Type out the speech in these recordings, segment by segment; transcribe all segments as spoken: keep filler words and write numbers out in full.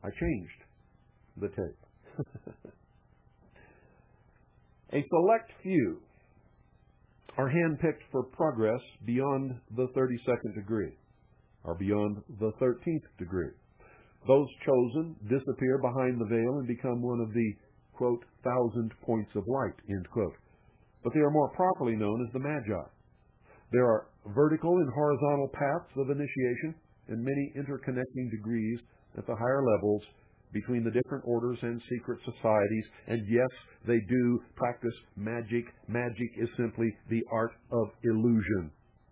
I changed the tape. A select few are handpicked for progress beyond the thirty-second degree, or beyond the thirteenth degree. Those chosen disappear behind the veil and become one of the, quote, thousand points of light, end quote. But they are more properly known as the Magi. There are vertical and horizontal paths of initiation and many interconnecting degrees at the higher levels between the different orders and secret societies. And yes, they do practice magic. Magic is simply the art of illusion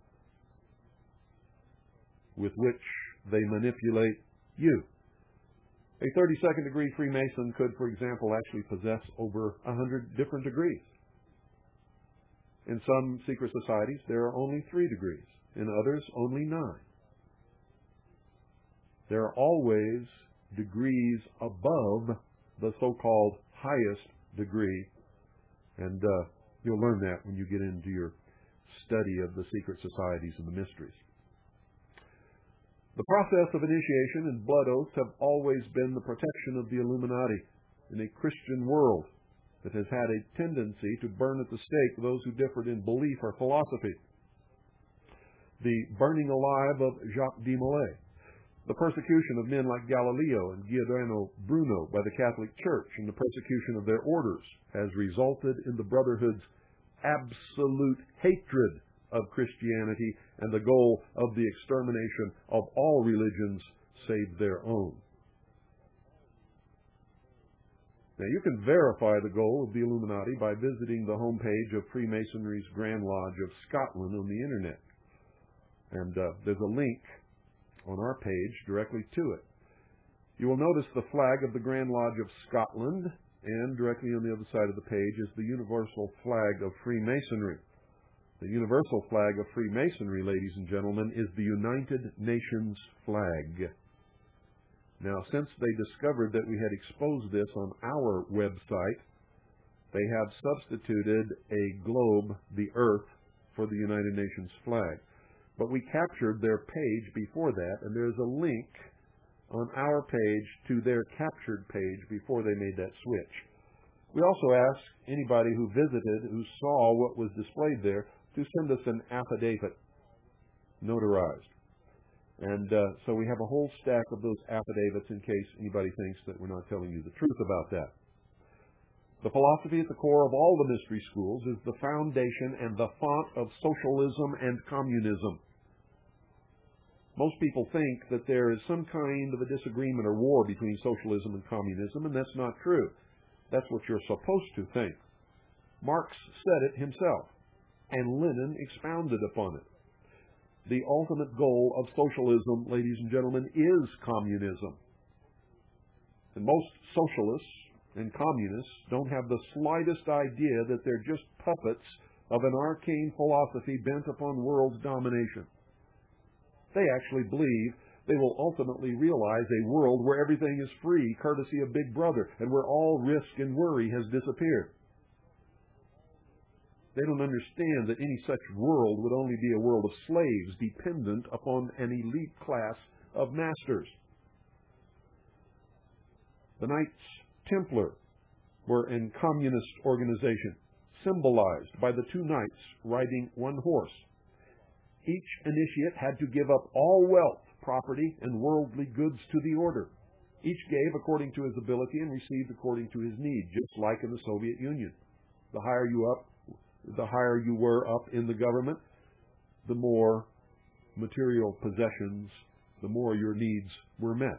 with which they manipulate you. A thirty-second degree Freemason could, for example, actually possess over a hundred different degrees. In some secret societies, there are only three degrees. In others, only nine. There are always degrees above the so-called highest degree, and uh, you'll learn that when you get into your study of the secret societies and the mysteries. The process of initiation and blood oaths have always been the protection of the Illuminati in a Christian world that has had a tendency to burn at the stake those who differed in belief or philosophy. The burning alive of Jacques de Molay, the persecution of men like Galileo and Giordano Bruno by the Catholic Church, and the persecution of their orders has resulted in the Brotherhood's absolute hatred of Christianity and the goal of the extermination of all religions save their own. Now, you can verify the goal of the Illuminati by visiting the homepage of Freemasonry's Grand Lodge of Scotland on the Internet. And uh, there's a link on our page directly to it. You will notice the flag of the Grand Lodge of Scotland, and directly on the other side of the page is the universal flag of Freemasonry. The universal flag of Freemasonry, ladies and gentlemen, is the United Nations flag. Now, since they discovered that we had exposed this on our website, they have substituted a globe, the Earth, for the United Nations flag. But we captured their page before that, and there's a link on our page to their captured page before they made that switch. We also asked anybody who visited, who saw what was displayed there, to send us an affidavit, notarized. And uh, so we have a whole stack of those affidavits in case anybody thinks that we're not telling you the truth about that. The philosophy at the core of all the mystery schools is the foundation and the font of socialism and communism. Most people think that there is some kind of a disagreement or war between socialism and communism, and that's not true. That's what you're supposed to think. Marx said it himself, and Lenin expounded upon it. The ultimate goal of socialism, ladies and gentlemen, is communism. And most socialists and communists don't have the slightest idea that they're just puppets of an arcane philosophy bent upon world domination. They actually believe they will ultimately realize a world where everything is free, courtesy of Big Brother, and where all risk and worry has disappeared. They don't understand that any such world would only be a world of slaves dependent upon an elite class of masters. The Knights Templar were a communist organization, symbolized by the two knights riding one horse. Each initiate had to give up all wealth, property, and worldly goods to the order. Each gave according to his ability and received according to his need, just like in the Soviet Union. The higher you up, the higher you were up in the government, the more material possessions, the more your needs were met.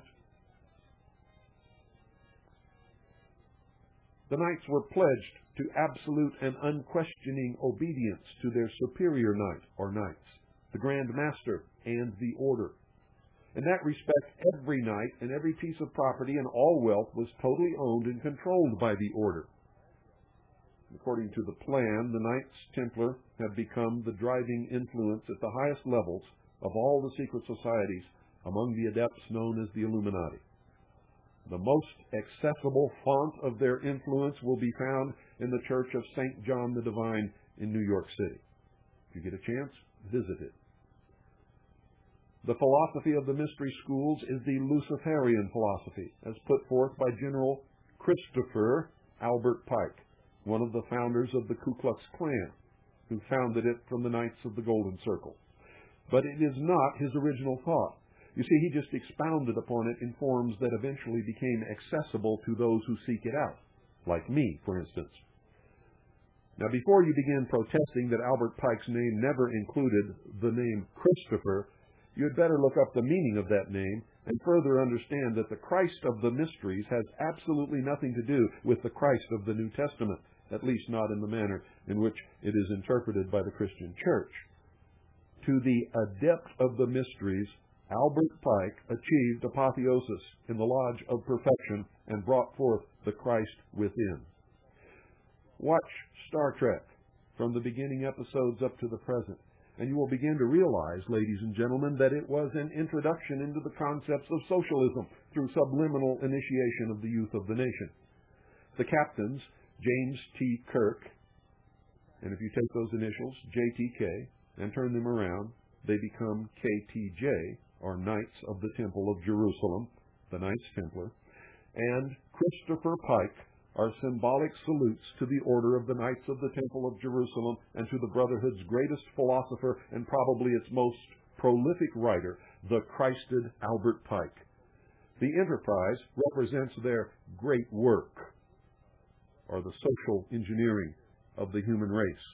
The knights were pledged to absolute and unquestioning obedience to their superior knight or knights, the Grand Master and the Order. In that respect, every knight and every piece of property and all wealth was totally owned and controlled by the Order. According to the plan, the Knights Templar have become the driving influence at the highest levels of all the secret societies among the adepts known as the Illuminati. The most accessible font of their influence will be found in the Church of Saint John the Divine in New York City. If you get a chance, visit it. The philosophy of the mystery schools is the Luciferian philosophy, as put forth by General Christopher Albert Pike, one of the founders of the Ku Klux Klan, who founded it from the Knights of the Golden Circle. But it is not his original thought. You see, he just expounded upon it in forms that eventually became accessible to those who seek it out, like me, for instance. Now, before you begin protesting that Albert Pike's name never included the name Christopher, you had better look up the meaning of that name and further understand that the Christ of the Mysteries has absolutely nothing to do with the Christ of the New Testament, at least not in the manner in which it is interpreted by the Christian Church. To the adept of the mysteries, Albert Pike achieved apotheosis in the lodge of perfection and brought forth the Christ within. Watch Star Trek from the beginning episodes up to the present, and you will begin to realize, ladies and gentlemen, that it was an introduction into the concepts of socialism through subliminal initiation of the youth of the nation. The captains, James T. Kirk, and if you take those initials, J T K, and turn them around, they become K T J, or Knights of the Temple of Jerusalem, the Knights Templar, and Christopher Pike are symbolic salutes to the order of the Knights of the Temple of Jerusalem and to the Brotherhood's greatest philosopher and probably its most prolific writer, the Christed Albert Pike. The Enterprise represents their great work, or the social engineering of the human race.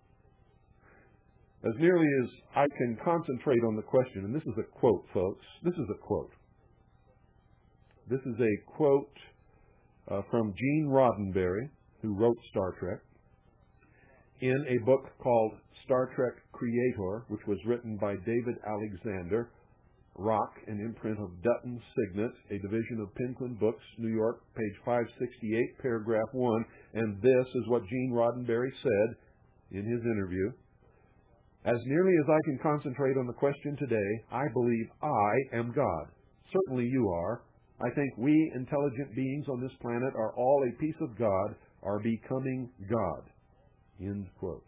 As nearly as I can concentrate on the question, and this is a quote, folks, this is a quote. This is a quote uh, from Gene Roddenberry, who wrote Star Trek, in a book called Star Trek Creator, which was written by David Alexander, Rock, an imprint of Dutton Signet, a division of Penguin Books, New York, page five sixty-eight, paragraph one, and this is what Gene Roddenberry said in his interview. As nearly as I can concentrate on the question today, I believe I am God. Certainly you are. I think we intelligent beings on this planet are all a piece of God, are becoming God. End quote.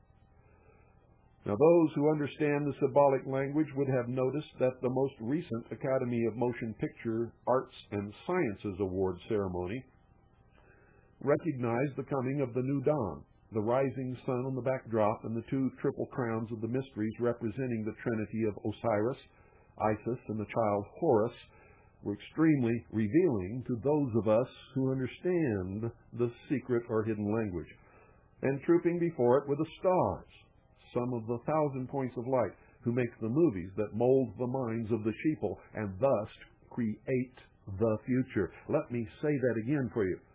Now, those who understand the symbolic language would have noticed that the most recent Academy of Motion Picture Arts and Sciences Award ceremony recognized the coming of the new dawn, the rising sun on the backdrop, and the two triple crowns of the mysteries representing the trinity of Osiris, Isis, and the child Horus were extremely revealing to those of us who understand the secret or hidden language. And trooping before it were the stars, some of the thousand points of light, who make the movies that mold the minds of the sheeple and thus create the future. Let me say that again for you.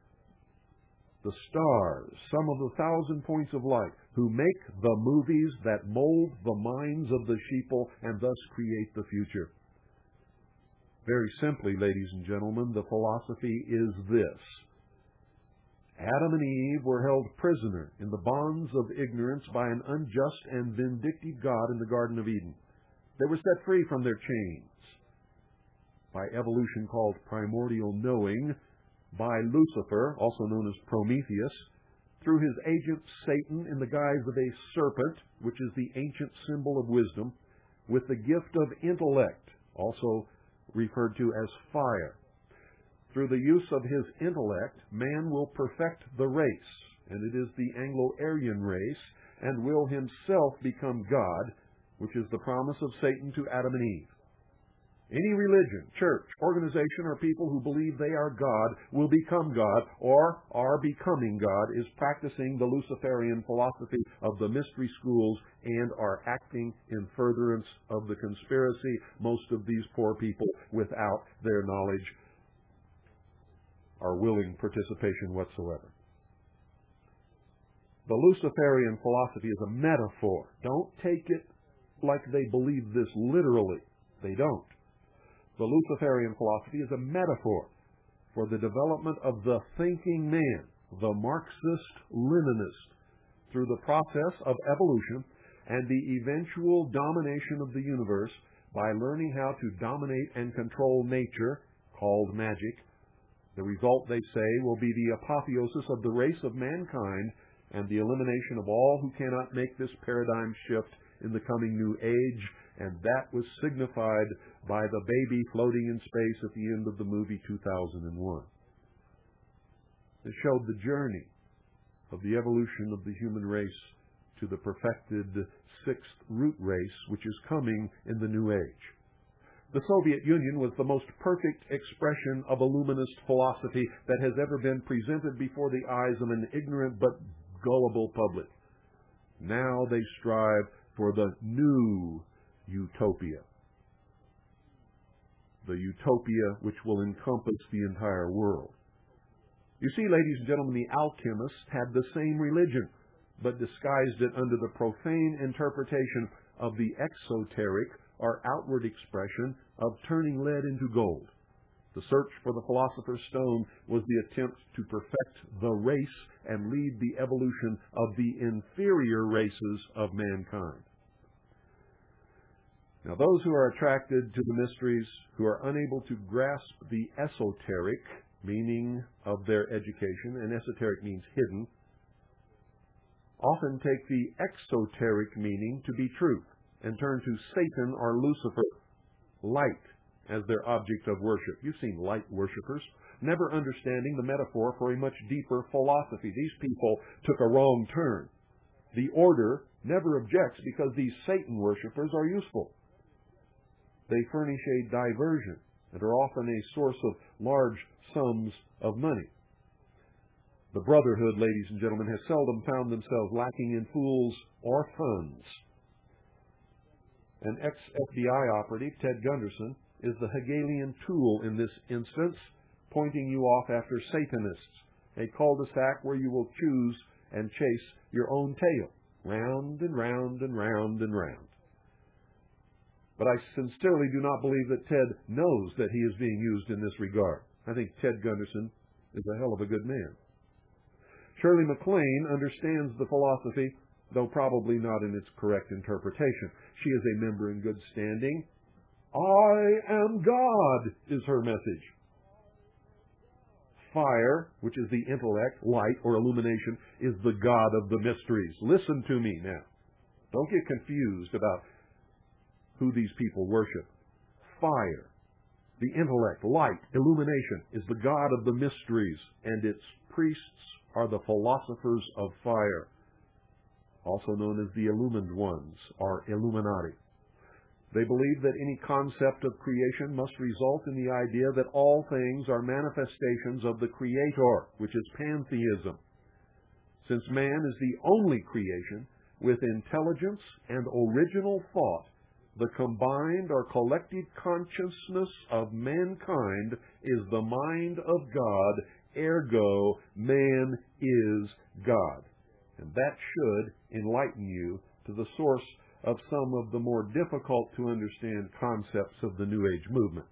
The stars, some of the thousand points of light, who make the movies that mold the minds of the sheeple and thus create the future. Very simply, ladies and gentlemen, the philosophy is this. Adam and Eve were held prisoner in the bonds of ignorance by an unjust and vindictive God in the Garden of Eden. They were set free from their chains by evolution called primordial knowing, by Lucifer, also known as Prometheus, through his agent Satan in the guise of a serpent, which is the ancient symbol of wisdom, with the gift of intellect, also referred to as fire. Through the use of his intellect, man will perfect the race, and it is the Anglo-Aryan race, and will himself become God, which is the promise of Satan to Adam and Eve. Any religion, church, organization, or people who believe they are God will become God or are becoming God is practicing the Luciferian philosophy of the mystery schools and are acting in furtherance of the conspiracy. Most of these poor people, without their knowledge or willing participation whatsoever. The Luciferian philosophy is a metaphor. Don't take it like they believe this literally. They don't. The Luciferian philosophy is a metaphor for the development of the thinking man, the Marxist-Leninist, through the process of evolution and the eventual domination of the universe by learning how to dominate and control nature, called magic. The result, they say, will be the apotheosis of the race of mankind and the elimination of all who cannot make this paradigm shift in the coming new age, and that was signified by the baby floating in space at the end of the movie two thousand one. It showed the journey of the evolution of the human race to the perfected sixth root race, which is coming in the new age. The Soviet Union was the most perfect expression of Illuminist philosophy that has ever been presented before the eyes of an ignorant but gullible public. Now they strive for the new utopia. The utopia which will encompass the entire world. You see, ladies and gentlemen, the alchemists had the same religion, but disguised it under the profane interpretation of the exoteric or outward expression of turning lead into gold. The search for the philosopher's stone was the attempt to perfect the race and lead the evolution of the inferior races of mankind. Now, those who are attracted to the mysteries, who are unable to grasp the esoteric meaning of their education, and esoteric means hidden, often take the exoteric meaning to be truth and turn to Satan or Lucifer, light, as their object of worship. You've seen light worshipers, never understanding the metaphor for a much deeper philosophy. These people took a wrong turn. The order never objects because these Satan worshipers are useful. They furnish a diversion and are often a source of large sums of money. The Brotherhood, ladies and gentlemen, has seldom found themselves lacking in fools or funds. An ex-F B I operative, Ted Gunderson, is the Hegelian tool in this instance, pointing you off after Satanists, a cul-de-sac where you will choose and chase your own tail, round and round and round and round. But I sincerely do not believe that Ted knows that he is being used in this regard. I think Ted Gunderson is a hell of a good man. Shirley MacLaine understands the philosophy, though probably not in its correct interpretation. She is a member in good standing. I am God is her message. Fire, which is the intellect, light, or illumination, is the God of the mysteries. Listen to me now. Don't get confused about who these people worship. Fire, the intellect, light, illumination, is the God of the mysteries, and its priests are the philosophers of fire, also known as the illumined ones, or Illuminati. They believe that any concept of creation must result in the idea that all things are manifestations of the Creator, which is pantheism. Since man is the only creation with intelligence and original thought, the combined or collective consciousness of mankind is the mind of God, ergo, man is God. And that should enlighten you to the source of some of the more difficult to understand concepts of the New Age movement.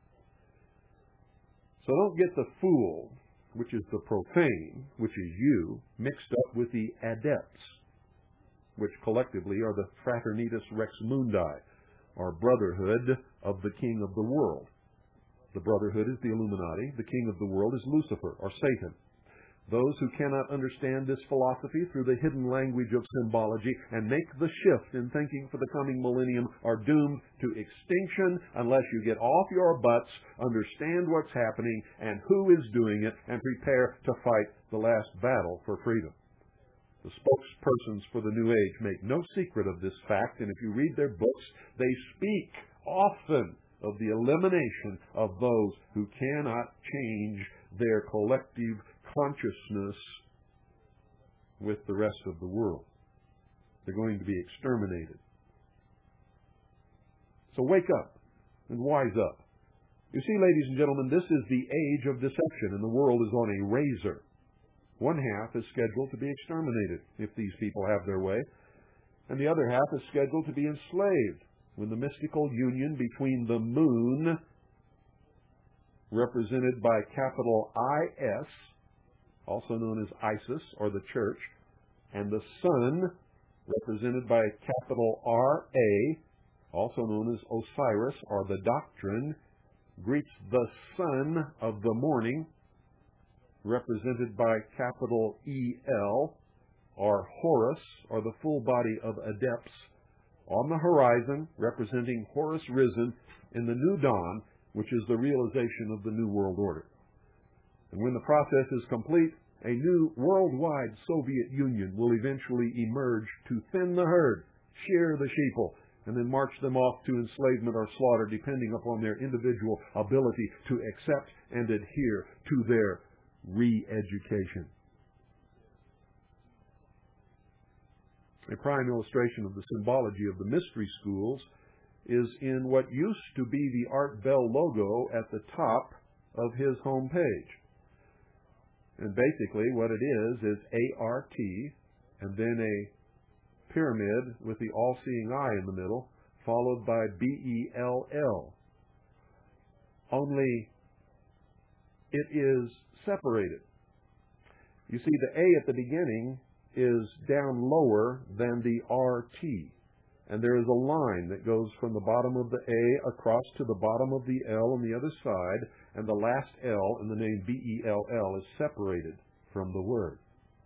So don't get the fool, which is the profane, which is you, mixed up with the adepts, which collectively are the Fraternitas Rex Mundi, or Brotherhood of the King of the World. The Brotherhood is the Illuminati. The King of the World is Lucifer, or Satan. Those who cannot understand this philosophy through the hidden language of symbology and make the shift in thinking for the coming millennium are doomed to extinction unless you get off your butts, understand what's happening and who is doing it, and prepare to fight the last battle for freedom. The spokespersons for the New Age make no secret of this fact, and if you read their books, they speak often of the elimination of those who cannot change their collective consciousness with the rest of the world. They're going to be exterminated. So wake up and wise up. You see, ladies and gentlemen, this is the age of deception, and the world is on a razor. One half is scheduled to be exterminated if these people have their way, and the other half is scheduled to be enslaved when the mystical union between the moon, represented by capital I S, also known as ISIS or the Church, and the sun, represented by capital R A, also known as Osiris or the Doctrine, greets the son of the morning, represented by capital E L, or Horus, or the full body of adepts, on the horizon, representing Horus risen in the new dawn, which is the realization of the New World Order. And when the process is complete, a new worldwide Soviet Union will eventually emerge to thin the herd, shear the sheeple, and then march them off to enslavement or slaughter, depending upon their individual ability to accept and adhere to their re-education. A prime illustration of the symbology of the mystery schools is in what used to be the Art Bell logo at the top of his home page. And basically what it is is A R T and then a pyramid with the all-seeing eye in the middle, followed by B E L L. Only it is separated. You see, the A at the beginning is down lower than the R T. And there is a line that goes from the bottom of the A across to the bottom of the L on the other side, and the last L in the name B E L L is separated from the word.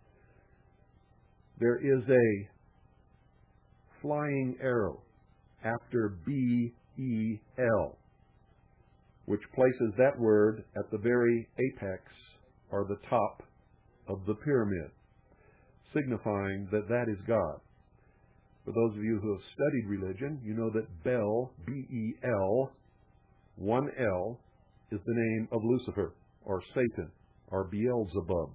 There is a flying arrow after B E L, which places that word at the very apex or the top of the pyramid, signifying that that is God. For those of you who have studied religion, you know that Bel, B E L, one L, is the name of Lucifer, or Satan, or Beelzebub.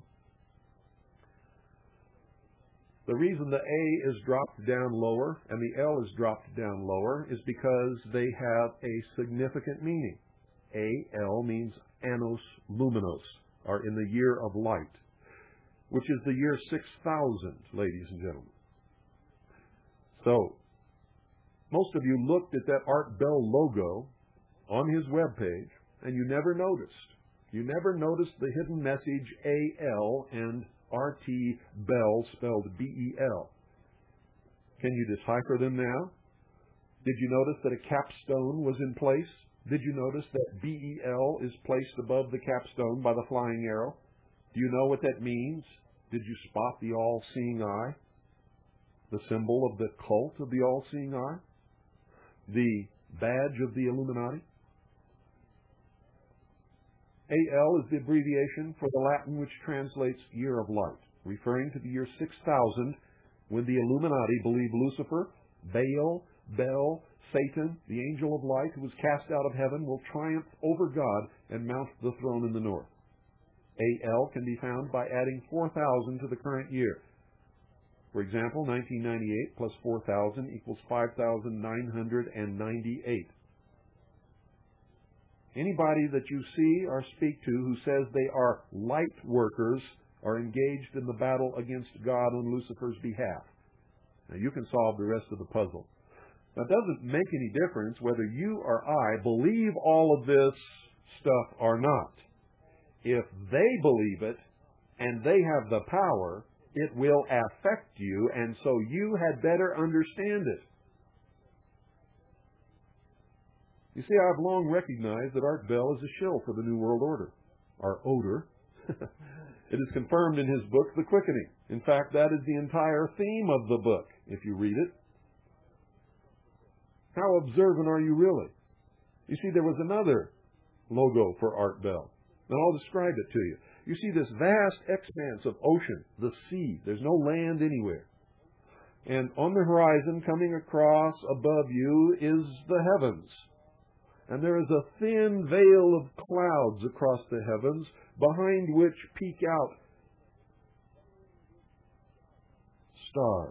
The reason the A is dropped down lower and the L is dropped down lower is because they have a significant meaning. A L means Annos Luminos, or in the year of light, which is the year six thousand, ladies and gentlemen. So, most of you looked at that Art Bell logo on his webpage, and you never noticed. You never noticed the hidden message A L and R T Bell spelled B E L. Can you decipher them now? Did you notice that a capstone was in place? Did you notice that B E L is placed above the capstone by the flying arrow? Do you know what that means? Did you spot the all-seeing eye? The symbol of the cult of the all-seeing eye? The badge of the Illuminati? A L is the abbreviation for the Latin which translates year of light, referring to the year six thousand, when the Illuminati believed Lucifer, Baal, Bel, Satan, the angel of light who was cast out of heaven, will triumph over God and mount the throne in the north. A L can be found by adding four thousand to the current year. For example, nineteen ninety-eight plus four thousand equals five thousand nine hundred ninety-eight. Anybody that you see or speak to who says they are light workers are engaged in the battle against God on Lucifer's behalf. Now, you can solve the rest of the puzzle. Now, it doesn't make any difference whether you or I believe all of this stuff or not. If they believe it and they have the power, it will affect you, and so you had better understand it. You see, I've long recognized that Art Bell is a shill for the New World Order, or odor. It is confirmed in his book, The Quickening. In fact, that is the entire theme of the book, if you read it. How observant are you really? You see, there was another logo for Art Bell, and I'll describe it to you. You see this vast expanse of ocean, the sea. There's no land anywhere. And on the horizon, coming across above you, is the heavens. And there is a thin veil of clouds across the heavens, behind which peek out stars.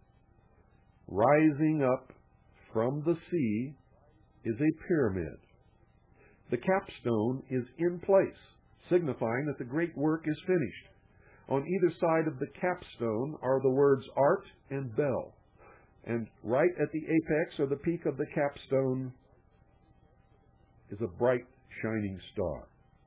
Rising up from the sea is a pyramid. The capstone is in place, signifying that the great work is finished. On either side of the capstone are the words Art and Bell. And right at the apex or the peak of the capstone is a bright, shining star.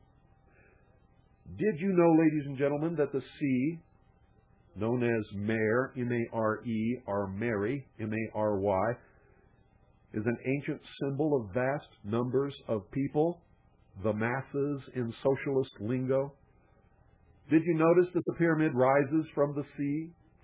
Did you know, ladies and gentlemen, that the sea, known as Mare, M A R E, or Mary, M A R Y, is an ancient symbol of vast numbers of people, the masses in socialist lingo? Did you notice that the pyramid rises from the sea,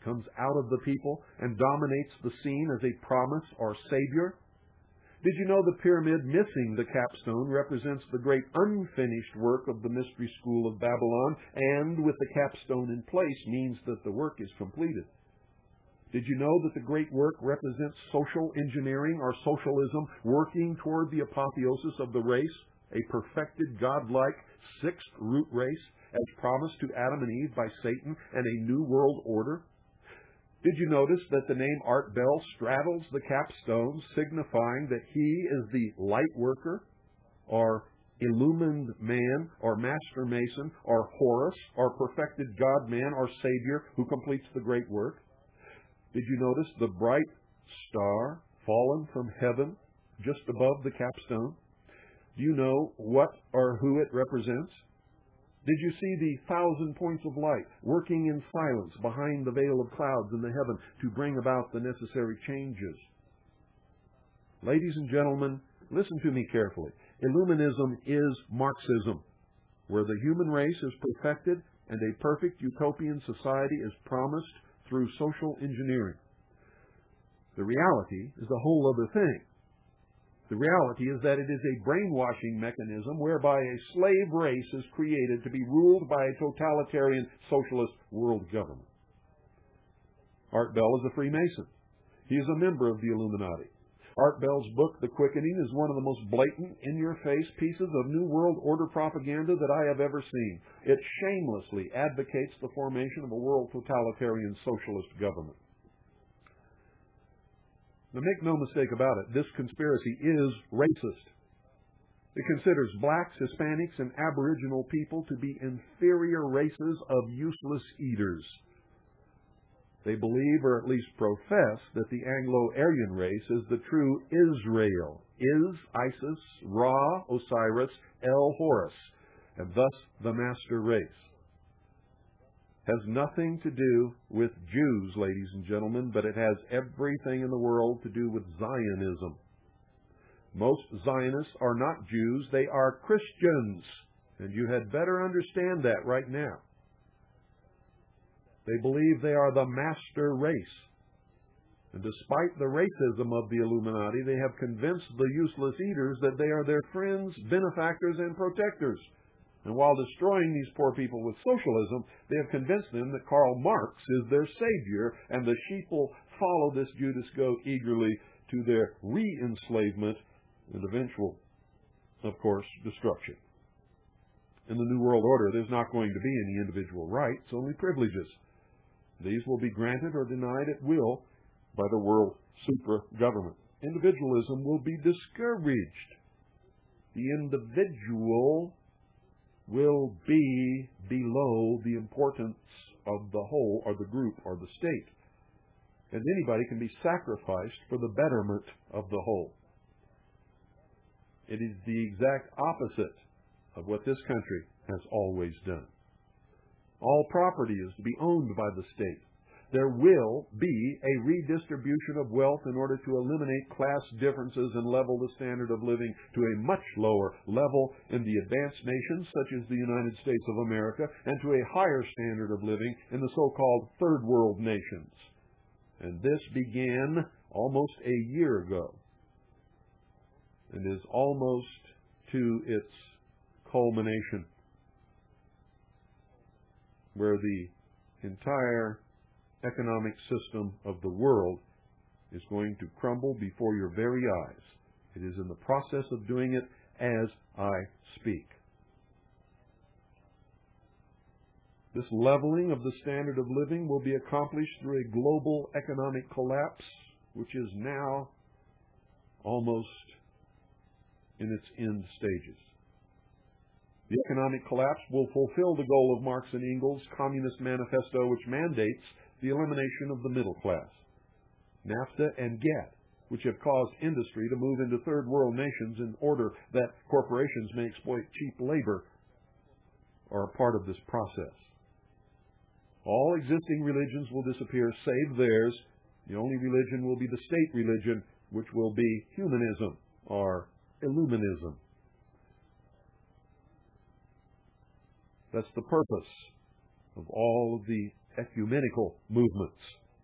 comes out of the people and dominates the scene as a promise or savior? Did you know the pyramid missing the capstone represents the great unfinished work of the mystery school of Babylon, and with the capstone in place means that the work is completed? Did you know that the great work represents social engineering or socialism working toward the apotheosis of the race, a perfected, godlike, sixth root race, as promised to Adam and Eve by Satan, and a new world order? Did you notice that the name Art Bell straddles the capstone, signifying that he is the light worker, or illumined man, or master mason, or Horus, or perfected God-man, or Savior who completes the great work? Did you notice the bright star fallen from heaven just above the capstone? Do you know what or who it represents? Did you see the thousand points of light working in silence behind the veil of clouds in the heaven to bring about the necessary changes? Ladies and gentlemen, listen to me carefully. Illuminism is Marxism, where the human race is perfected and a perfect utopian society is promised through social engineering. The reality is a whole other thing. The reality is that it is a brainwashing mechanism whereby a slave race is created to be ruled by a totalitarian socialist world government. Art Bell is a Freemason. He is a member of the Illuminati. Art Bell's book, The Quickening, is one of the most blatant, in-your-face pieces of New World Order propaganda that I have ever seen. It shamelessly advocates the formation of a world totalitarian socialist government. Now, make no mistake about it, this conspiracy is racist. It considers blacks, Hispanics, and Aboriginal people to be inferior races of useless eaters. They believe, or at least profess, that the Anglo-Aryan race is the true Israel, Is, Isis, Ra, Osiris, El, Horus, and thus the master race. Has nothing to do with Jews, ladies and gentlemen, but it has everything in the world to do with Zionism. Most Zionists are not Jews, they are Christians, and you had better understand that right now. They believe they are the master race. And despite the racism of the Illuminati, they have convinced the useless eaters that they are their friends, benefactors, and protectors. And while destroying these poor people with socialism, they have convinced them that Karl Marx is their savior, and the sheep will follow this Judas goat eagerly to their re-enslavement and eventual, of course, destruction. In the New World Order, there's not going to be any individual rights, only privileges. These will be granted or denied at will by the world supra-government. Individualism will be discouraged. The individual will be below the importance of the whole or the group or the state. And anybody can be sacrificed for the betterment of the whole. It is the exact opposite of what this country has always done. All property is to be owned by the state. There will be a redistribution of wealth in order to eliminate class differences and level the standard of living to a much lower level in the advanced nations, such as the United States of America, and to a higher standard of living in the so-called third world nations. And this began almost a year ago and is almost to its culmination, where the entire economic system of the world is going to crumble before your very eyes. It is in the process of doing it as I speak. This leveling of the standard of living will be accomplished through a global economic collapse, which is now almost in its end stages. The economic collapse will fulfill the goal of Marx and Engels' Communist Manifesto, which mandates the elimination of the middle class. NAFTA and GATT, which have caused industry to move into third world nations in order that corporations may exploit cheap labor, are a part of this process. All existing religions will disappear save theirs. The only religion will be the state religion, which will be humanism or Illuminism. That's the purpose of all of the ecumenical movements.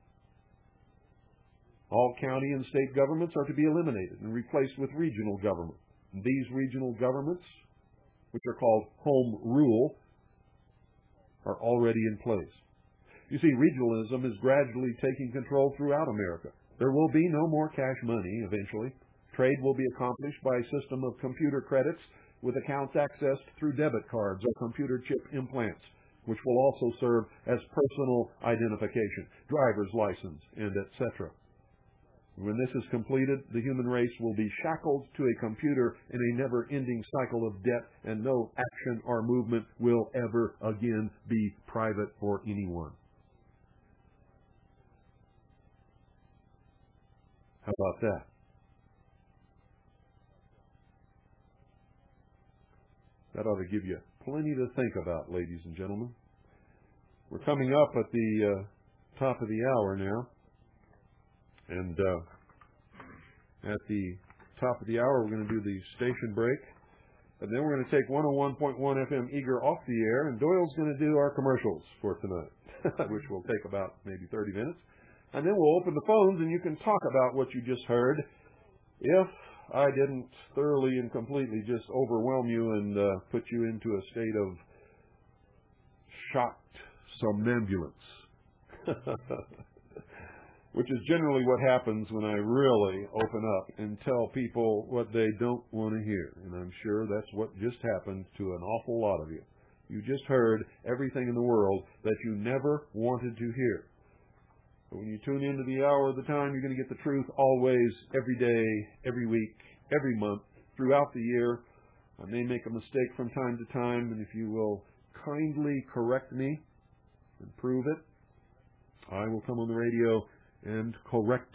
All county and state governments are to be eliminated and replaced with regional government. And these regional governments, which are called home rule, are already in place. You see, regionalism is gradually taking control throughout America. There will be no more cash money eventually. Trade will be accomplished by a system of computer credits with accounts accessed through debit cards or computer chip implants, which will also serve as personal identification, driver's license, and et cetera. When this is completed, the human race will be shackled to a computer in a never-ending cycle of debt, and no action or movement will ever again be private for anyone. How about that? That ought to give you plenty to think about, ladies and gentlemen. We're coming up at the uh, top of the hour now. And uh, at the top of the hour, we're going to do the station break. And then we're going to take one oh one point one F M Eager off the air, and Doyle's going to do our commercials for tonight, which will take about maybe thirty minutes. And then we'll open the phones, and you can talk about what you just heard. If I didn't thoroughly and completely just overwhelm you and uh, put you into a state of shocked somnambulance. Which is generally what happens when I really open up and tell people what they don't want to hear. And I'm sure that's what just happened to an awful lot of you. You just heard everything in the world that you never wanted to hear. But when you tune into the hour of the time, you're going to get the truth always, every day, every week, every month, throughout the year. I may make a mistake from time to time, and if you will kindly correct me and prove it, I will come on the radio and correct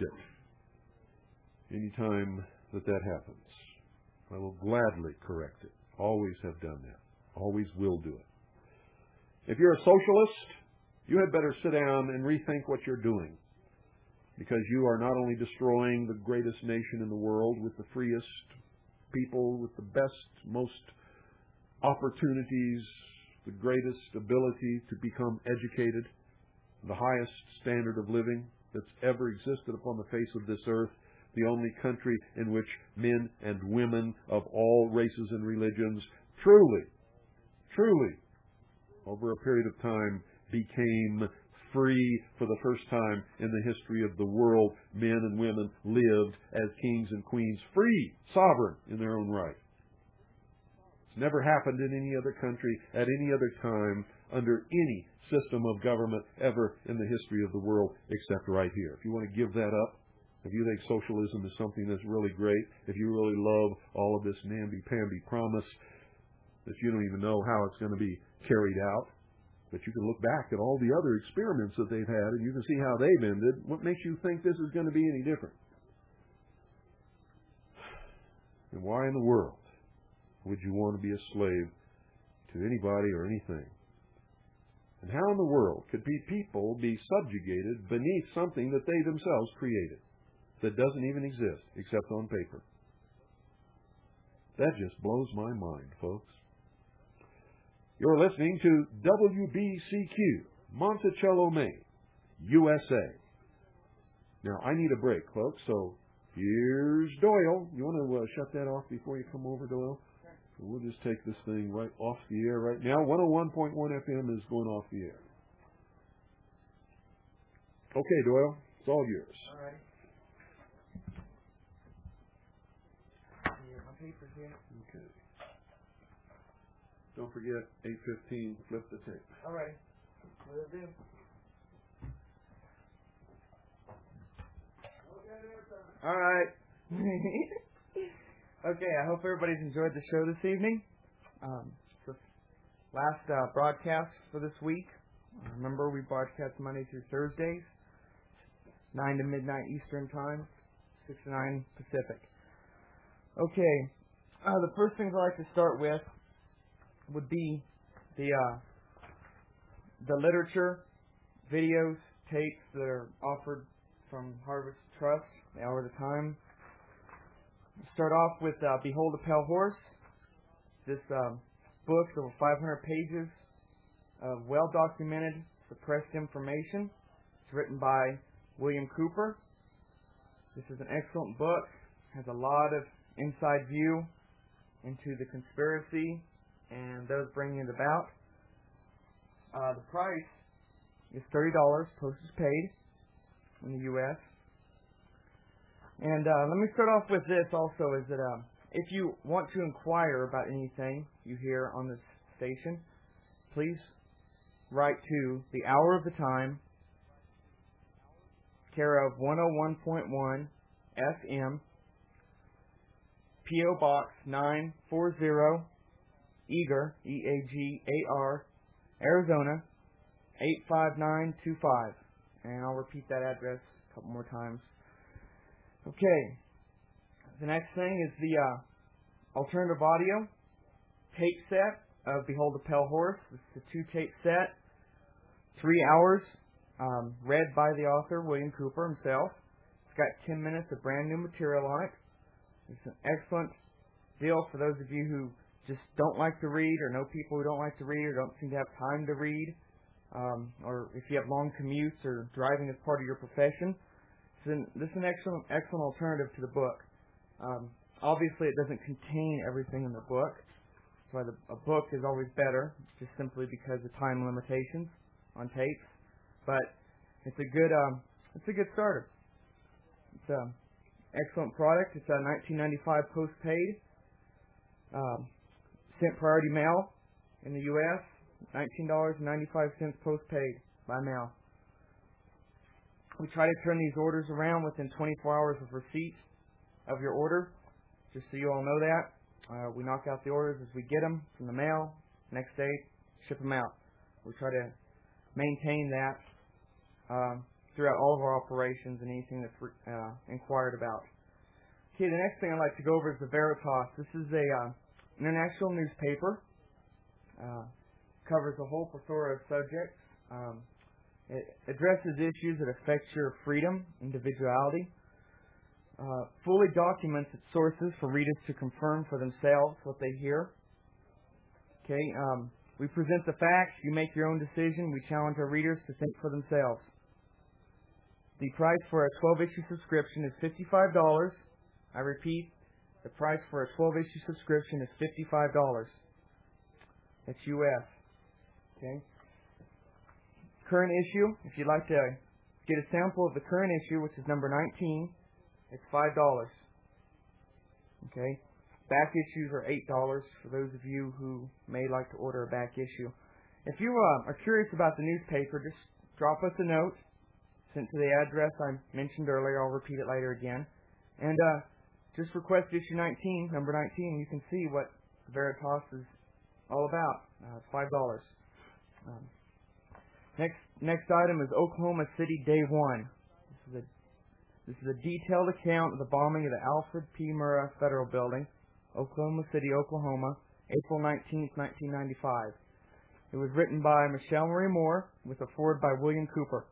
it anytime that that happens. I will gladly correct it. Always have done that. Always will do it. If you're a socialist, you had better sit down and rethink what you're doing, because you are not only destroying the greatest nation in the world with the freest people, with the best, most opportunities, the greatest ability to become educated, the highest standard of living that's ever existed upon the face of this earth, the only country in which men and women of all races and religions truly, truly, over a period of time, became free for the first time in the history of the world. Men and women lived as kings and queens, free, sovereign in their own right. It's never happened in any other country at any other time under any system of government ever in the history of the world except right here. If you want to give that up, if you think socialism is something that's really great, if you really love all of this namby-pamby promise that you don't even know how it's going to be carried out, but you can look back at all the other experiments that they've had and you can see how they've ended, what makes you think this is going to be any different? And why in the world would you want to be a slave to anybody or anything? And how in the world could people be subjugated beneath something that they themselves created that doesn't even exist except on paper? That just blows my mind, folks. You're listening to W B C Q, Monticello, Maine, U S A. Now, I need a break, folks, so here's Doyle. You want to uh, shut that off before you come over, Doyle? We'll just take this thing right off the air right now. one oh one point one F M is going off the air. Okay, Doyle, it's all yours. All right. My paper's here. Okay. Don't forget, eight fifteen, flip the tape. All right. Will do. All right. Okay, I hope everybody's enjoyed the show this evening. Um, it's the last uh, broadcast for this week. Remember, we broadcast Monday through Thursdays, nine to midnight Eastern Time, six to nine Pacific. Okay, uh, the first things I'd like to start with would be the uh, the literature, videos, tapes that are offered from Harvest Trust, the Hour at a Time. Start off with uh, Behold a Pale Horse. This uh, book, over five hundred pages, of well-documented Suppressed Information. It's written by William Cooper. This is an excellent book. Has a lot of inside view into the conspiracy and those bringing it about. Uh, the price is thirty dollars, postage paid in the U S And uh, let me start off with this also, is that um, if you want to inquire about anything you hear on this station, please write to the Hour of the Time, care of one oh one point one F M, P O Box nine forty, Eagar, E A G A R, Arizona, eight five nine two five. And I'll repeat that address a couple more times. Okay. The next thing is the uh, alternative audio tape set of Behold the Pale Horse. This is a two-tape set, three hours, um, read by the author, William Cooper himself. It's got ten minutes of brand new material on it. It's an excellent deal for those of you who just don't like to read, or know people who don't like to read, or don't seem to have time to read, um, or if you have long commutes or driving as part of your profession. This is an, this is an excellent, excellent alternative to the book. Um, obviously, it doesn't contain everything in the book. That's why the, a book is always better, just simply because of time limitations on tapes. But it's a good, um, it's a good starter. It's an excellent product. It's a nineteen ninety-five post-paid, um, sent priority mail in the U S nineteen dollars and ninety-five cents post-paid by mail. We try to turn these orders around within twenty-four hours of receipt of your order, just so you all know that. Uh, we knock out the orders as we get them from the mail. Next day, ship them out. We try to maintain that um, throughout all of our operations and anything that's uh, inquired about. Okay, the next thing I'd like to go over is the Veritas. This is a uh, international newspaper. Uh, covers a whole plethora of subjects. Um, it addresses issues that affect your freedom, individuality. Uh, fully documents its sources for readers to confirm for themselves what they hear. Okay, um, we present the facts. You make your own decision. We challenge our readers to think for themselves. The price for a twelve-issue subscription is fifty-five dollars. I repeat, the price for a twelve-issue subscription is fifty-five dollars. That's U S Okay. Current issue, if you'd like to get a sample of the current issue, which is number nineteen, it's five dollars. Okay. Back issues are eight dollars for those of you who may like to order a back issue. If you uh, are curious about the newspaper, just drop us a note sent to the address I mentioned earlier. I'll repeat it later again. And uh, just request issue nineteen, number nineteen. You can see what Veritas is all about. Uh, it's five dollars. Um, next, next item is Oklahoma City Day One. This is a this is a detailed account of the bombing of the Alfred P. Murrah Federal Building, Oklahoma City, Oklahoma, April nineteenth, nineteen ninety-five. It was written by Michelle Marie Moore with a foreword by William Cooper.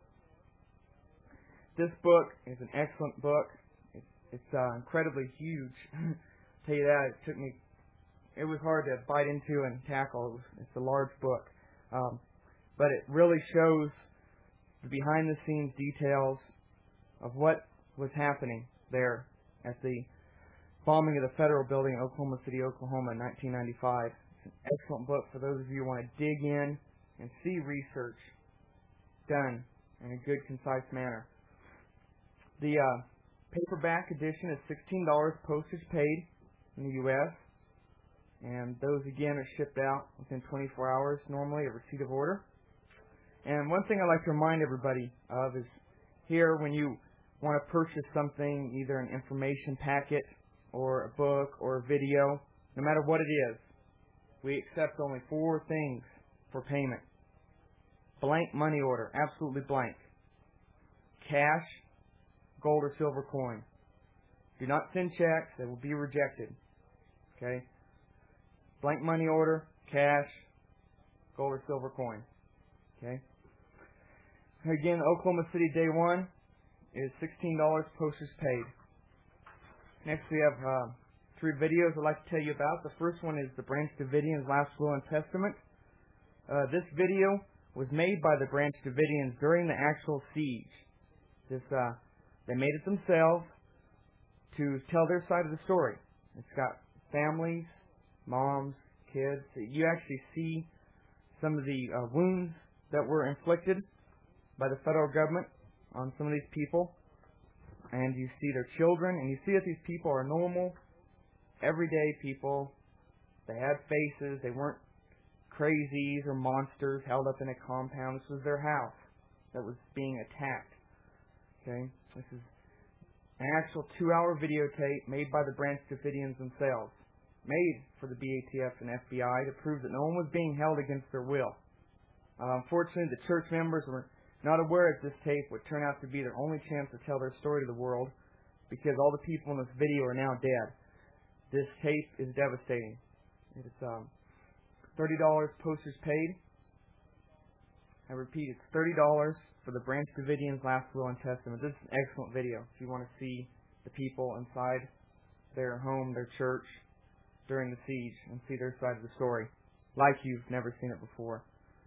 This book is an excellent book. It's, it's uh, incredibly huge. Tell you that, it took me, it was hard to bite into and tackle. It was, it's a large book. Um, but it really shows the behind-the-scenes details of what was happening there at the bombing of the Federal Building in Oklahoma City, Oklahoma in nineteen ninety-five. It's an excellent book for those of you who want to dig in and see research done in a good, concise manner. The uh, paperback edition is sixteen dollars postage paid in the U S And those, again, are shipped out within twenty-four hours normally of receipt of order. And one thing I'd like to remind everybody of is here, when you want to purchase something, either an information packet or a book or a video, no matter what it is, we accept only four things for payment. Blank money order, absolutely blank. Cash, gold or silver coin. Do not send checks, they will be rejected. Okay? Blank money order, cash, gold or silver coin. Okay? Again, Oklahoma City Day One is sixteen dollars postage paid. Next we have uh, three videos I'd like to tell you about. The first one is the Branch Davidians' Last Will and Testament. Uh, this video was made by the Branch Davidians during the actual siege. This, uh, they made it themselves to tell their side of the story. It's got families, moms, kids. You actually see some of the uh, wounds that were inflicted by the federal government on some of these people. And you see their children, and you see that these people are normal, everyday people. They had faces. They weren't crazies or monsters held up in a compound. This was their house that was being attacked. Okay? This is an actual two-hour videotape made by the Branch Davidians themselves, made for the B A T F and F B I to prove that no one was being held against their will. Uh, unfortunately, the church members were not aware that this tape would turn out to be their only chance to tell their story to the world, because all the people in this video are now dead. This tape is devastating. It's um, thirty dollars postage paid. I repeat, it's thirty dollars for the Branch Davidians' last will and testament. This is an excellent video if you want to see the people inside their home, their church, during the siege, and see their side of the story, like you've never seen it before.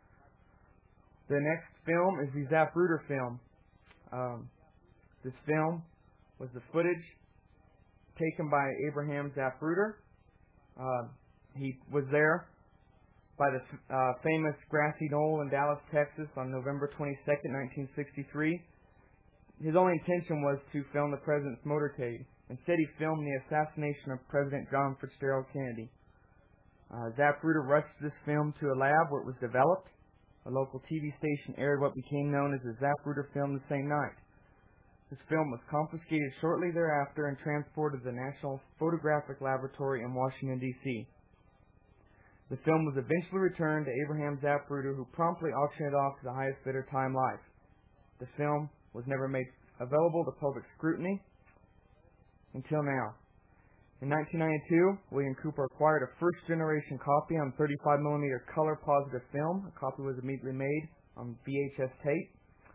The next film is the Zapruder film. Um, this film was the footage taken by Abraham Zapruder. Uh, he was there by the uh, famous grassy knoll in Dallas, Texas on November twenty-second, nineteen sixty-three. His only intention was to film the president's motorcade. Instead, he filmed the assassination of President John Fitzgerald Kennedy. Uh, Zapruder rushed this film to a lab where it was developed. A local T V station aired what became known as the Zapruder film the same night. This film was confiscated shortly thereafter and transported to the National Photographic Laboratory in Washington, D C The film was eventually returned to Abraham Zapruder, who promptly auctioned it off to the highest bidder, Time Life. The film was never made available to public scrutiny until now. In nineteen ninety-two, William Cooper acquired a first-generation copy on thirty-five millimeter color-positive film. A copy was immediately made on V H S tape.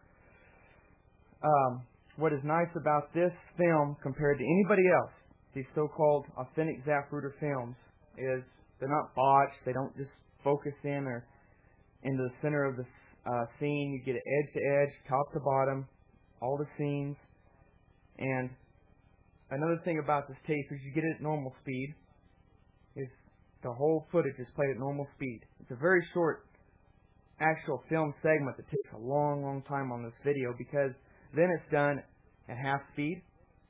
Um, what is nice about this film compared to anybody else, these so-called authentic Zapruder films, is they're not botched. They don't just focus in or into the center of the uh, scene. You get it edge to edge, top to bottom, all the scenes. And another thing about this tape is you get it at normal speed. Is the whole footage is played at normal speed. It's a very short actual film segment that takes a long, long time on this video, because then it's done at half speed,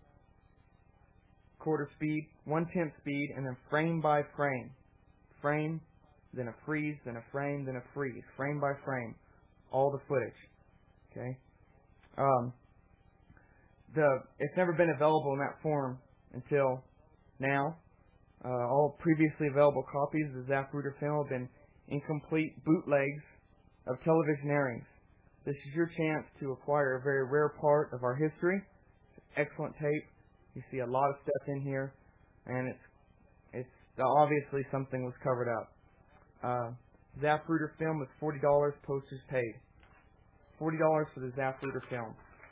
quarter speed, one-tenth speed, and then frame by frame. Frame, then a freeze, then a frame, then a freeze. Frame by frame. All the footage. Okay? Um, the It's never been available in that form until now. Uh, all previously available copies of the Zapruder film have been incomplete bootlegs of television airings. This is your chance to acquire a very rare part of our history. It's excellent tape. You see a lot of stuff in here, and it's it's obviously something was covered up. Uh, Zapruder film is forty dollars, postage paid. forty dollars for the Zapruder film.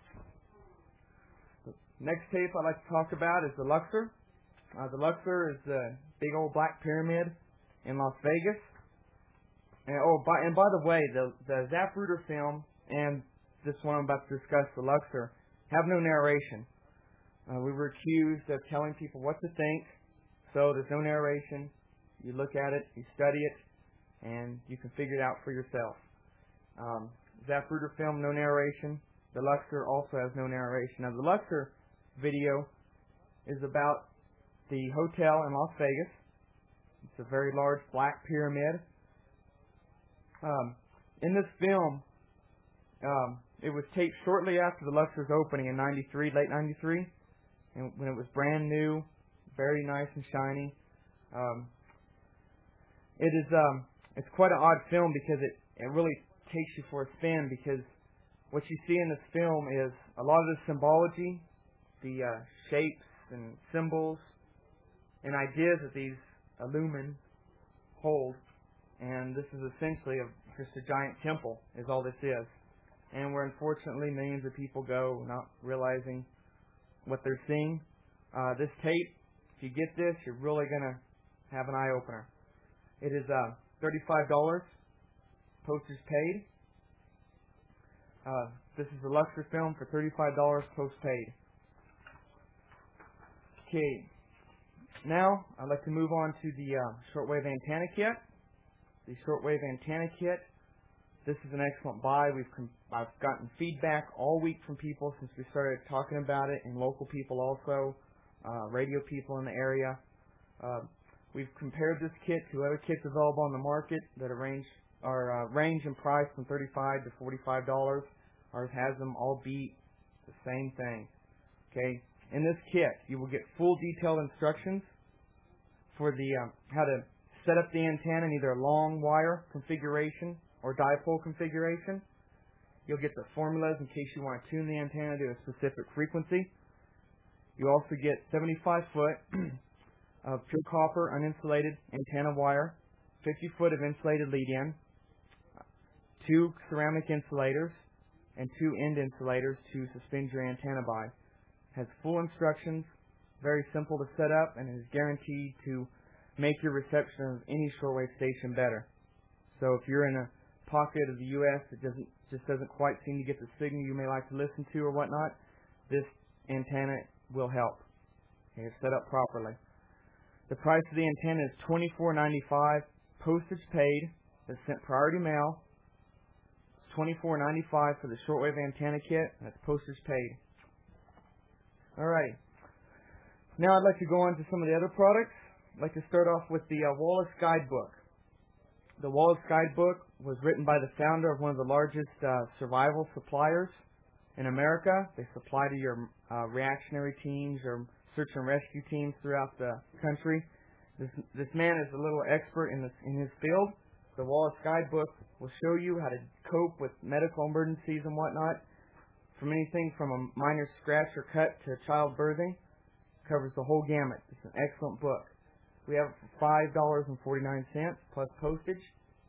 The next tape I'd like to talk about is the Luxor. Uh, the Luxor is the big old black pyramid in Las Vegas. And, oh, by, and by the way, the, the Zapruder film and this one I'm about to discuss, the Luxor, have no narration. Uh, we were accused of telling people what to think, so there's no narration. You look at it, you study it, and you can figure it out for yourself. Um, Zapruder film, no narration. The Luxor also has no narration. Now, the Luxor video is about the hotel in Las Vegas. It's a very large black pyramid. Um, in this film, um, it was taped shortly after the Luxor's opening in ninety-three, late ninety-three, and when it was brand new, very nice and shiny. Um, it is um, it's quite an odd film because it, it really takes you for a spin, because what you see in this film is a lot of the symbology, the uh, shapes and symbols and ideas that these illumine hold. And this is essentially a, just a giant temple, is all this is. And where unfortunately millions of people go not realizing what they're seeing. Uh, this tape, if you get this, you're really going to have an eye-opener. It is uh, thirty-five dollars, postage paid. Uh, this is a Luxor film for thirty-five dollars postpaid. Okay. Now, I'd like to move on to the uh, shortwave antenna kit. The shortwave antenna kit. This is an excellent buy. We've com- I've gotten feedback all week from people since we started talking about it, and local people also, uh, radio people in the area. Uh, we've compared this kit to other kits available on the market that range are uh, range in price from thirty-five to forty-five dollars. Ours has them all beat the same thing. Okay. In this kit, you will get full detailed instructions for the um, how to set up the antenna in either a long wire configuration or dipole configuration. You'll get the formulas in case you want to tune the antenna to a specific frequency. You also get seventy-five foot of pure copper uninsulated antenna wire, fifty foot of insulated lead-in, two ceramic insulators, and two end insulators to suspend your antenna by. Has full instructions, very simple to set up, and is guaranteed to make your reception of any shortwave station better. So if you're in a pocket of the U S that doesn't just doesn't quite seem to get the signal you may like to listen to or whatnot, this antenna will help. Okay, it's set up properly. The price of the antenna is twenty-four ninety-five, postage paid. It's sent priority mail. It's twenty-four ninety-five for the shortwave antenna kit. That's postage paid. All right. Now I'd like to go on to some of the other products. I'd like to start off with the uh, Wallace Guidebook. The Wallace Guidebook was written by the founder of one of the largest uh, survival suppliers in America. They supply to your uh, reactionary teams or search and rescue teams throughout the country. This this man is a little expert in this in his field. The Wallace Guidebook will show you how to cope with medical emergencies and whatnot, from anything from a minor scratch or cut to childbirthing. Covers the whole gamut. It's an excellent book. We have it for five dollars and forty-nine cents plus postage.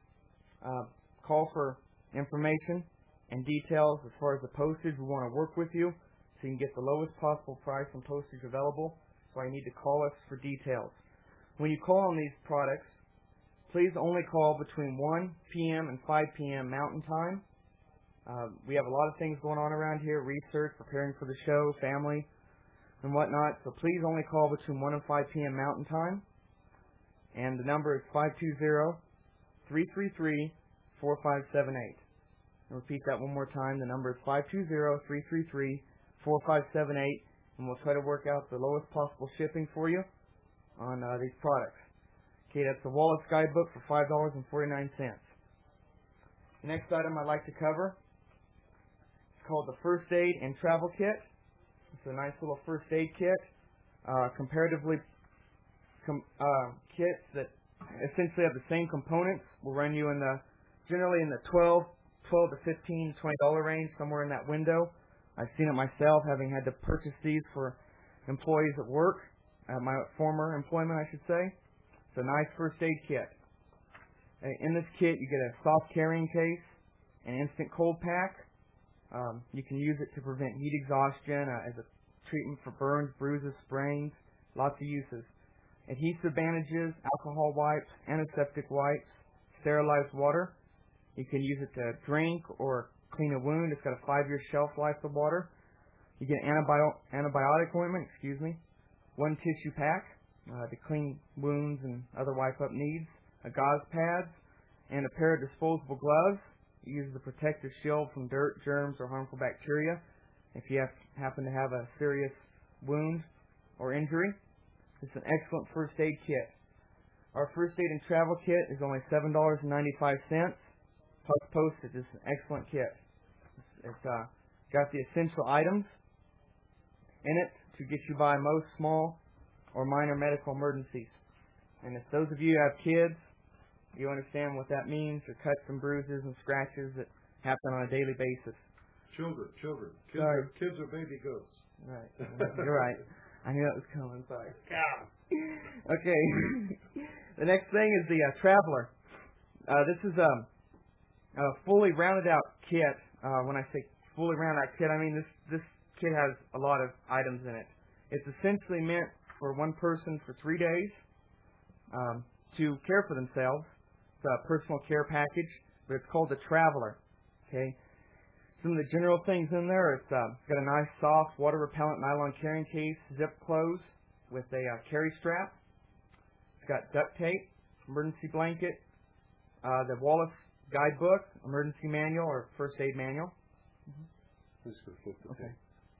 Uh, call for information and details as far as the postage. We want to work with you so you can get the lowest possible price and postage available. So you need to call us for details. When you call on these products, please only call between one p.m. and five p.m. Mountain Time. Uh, we have a lot of things going on around here, research, preparing for the show, family, and whatnot. So please only call between one and five p.m. Mountain Time. And the number is five two zero, three three three, four five seven eight. I'll repeat that one more time. The number is five two zero, three three three, four five seven eight. And we'll try to work out the lowest possible shipping for you on uh, these products. Okay, that's the Wallace Guidebook for five dollars and forty-nine cents. The next item I'd like to cover is called the First Aid and Travel Kit. It's a nice little first aid kit, uh, comparatively com- uh, kits that essentially have the same components. Will run you in the generally in the twelve, twelve to fifteen, twenty dollar range, somewhere in that window. I've seen it myself, having had to purchase these for employees at work, at my former employment, I should say. It's a nice first aid kit. In this kit, you get a soft carrying case, an instant cold pack. Um, you can use it to prevent heat exhaustion uh, as a treatment for burns, bruises, sprains, lots of uses. Adhesive bandages, alcohol wipes, antiseptic wipes, sterilized water. You can use it to drink or clean a wound. It's got a five-year shelf life of water. You get antibio- antibiotic ointment, excuse me, one tissue pack uh, to clean wounds and other wipe-up needs, a gauze pad, and a pair of disposable gloves. It uses a protective shield from dirt, germs, or harmful bacteria if you have, happen to have a serious wound or injury. It's an excellent first aid kit. Our first aid and travel kit is only seven dollars and ninety-five cents plus postage. It's an excellent kit. It's, it's uh, got the essential items in it to get you by most small or minor medical emergencies. And if those of you who have kids, you understand what that means, or cuts and bruises and scratches that happen on a daily basis. Children, children. Kids, Sorry. are, kids are baby goats. Right. You're right. I knew that was coming. Sorry. Okay. The next thing is the uh, Traveler. Uh, this is a, a fully rounded out kit. Uh, when I say fully rounded out kit, I mean this, this kit has a lot of items in it. It's essentially meant for one person for three days um, to care for themselves. It's a personal care package, but it's called the Traveler. Okay. Some of the general things in there, it's, uh, it's got a nice soft water repellent nylon carrying case, zip close with a uh, carry strap. It's got duct tape, emergency blanket, uh, the Wallace guidebook, emergency manual or first aid manual. Mm-hmm. Just flip the okay. tape.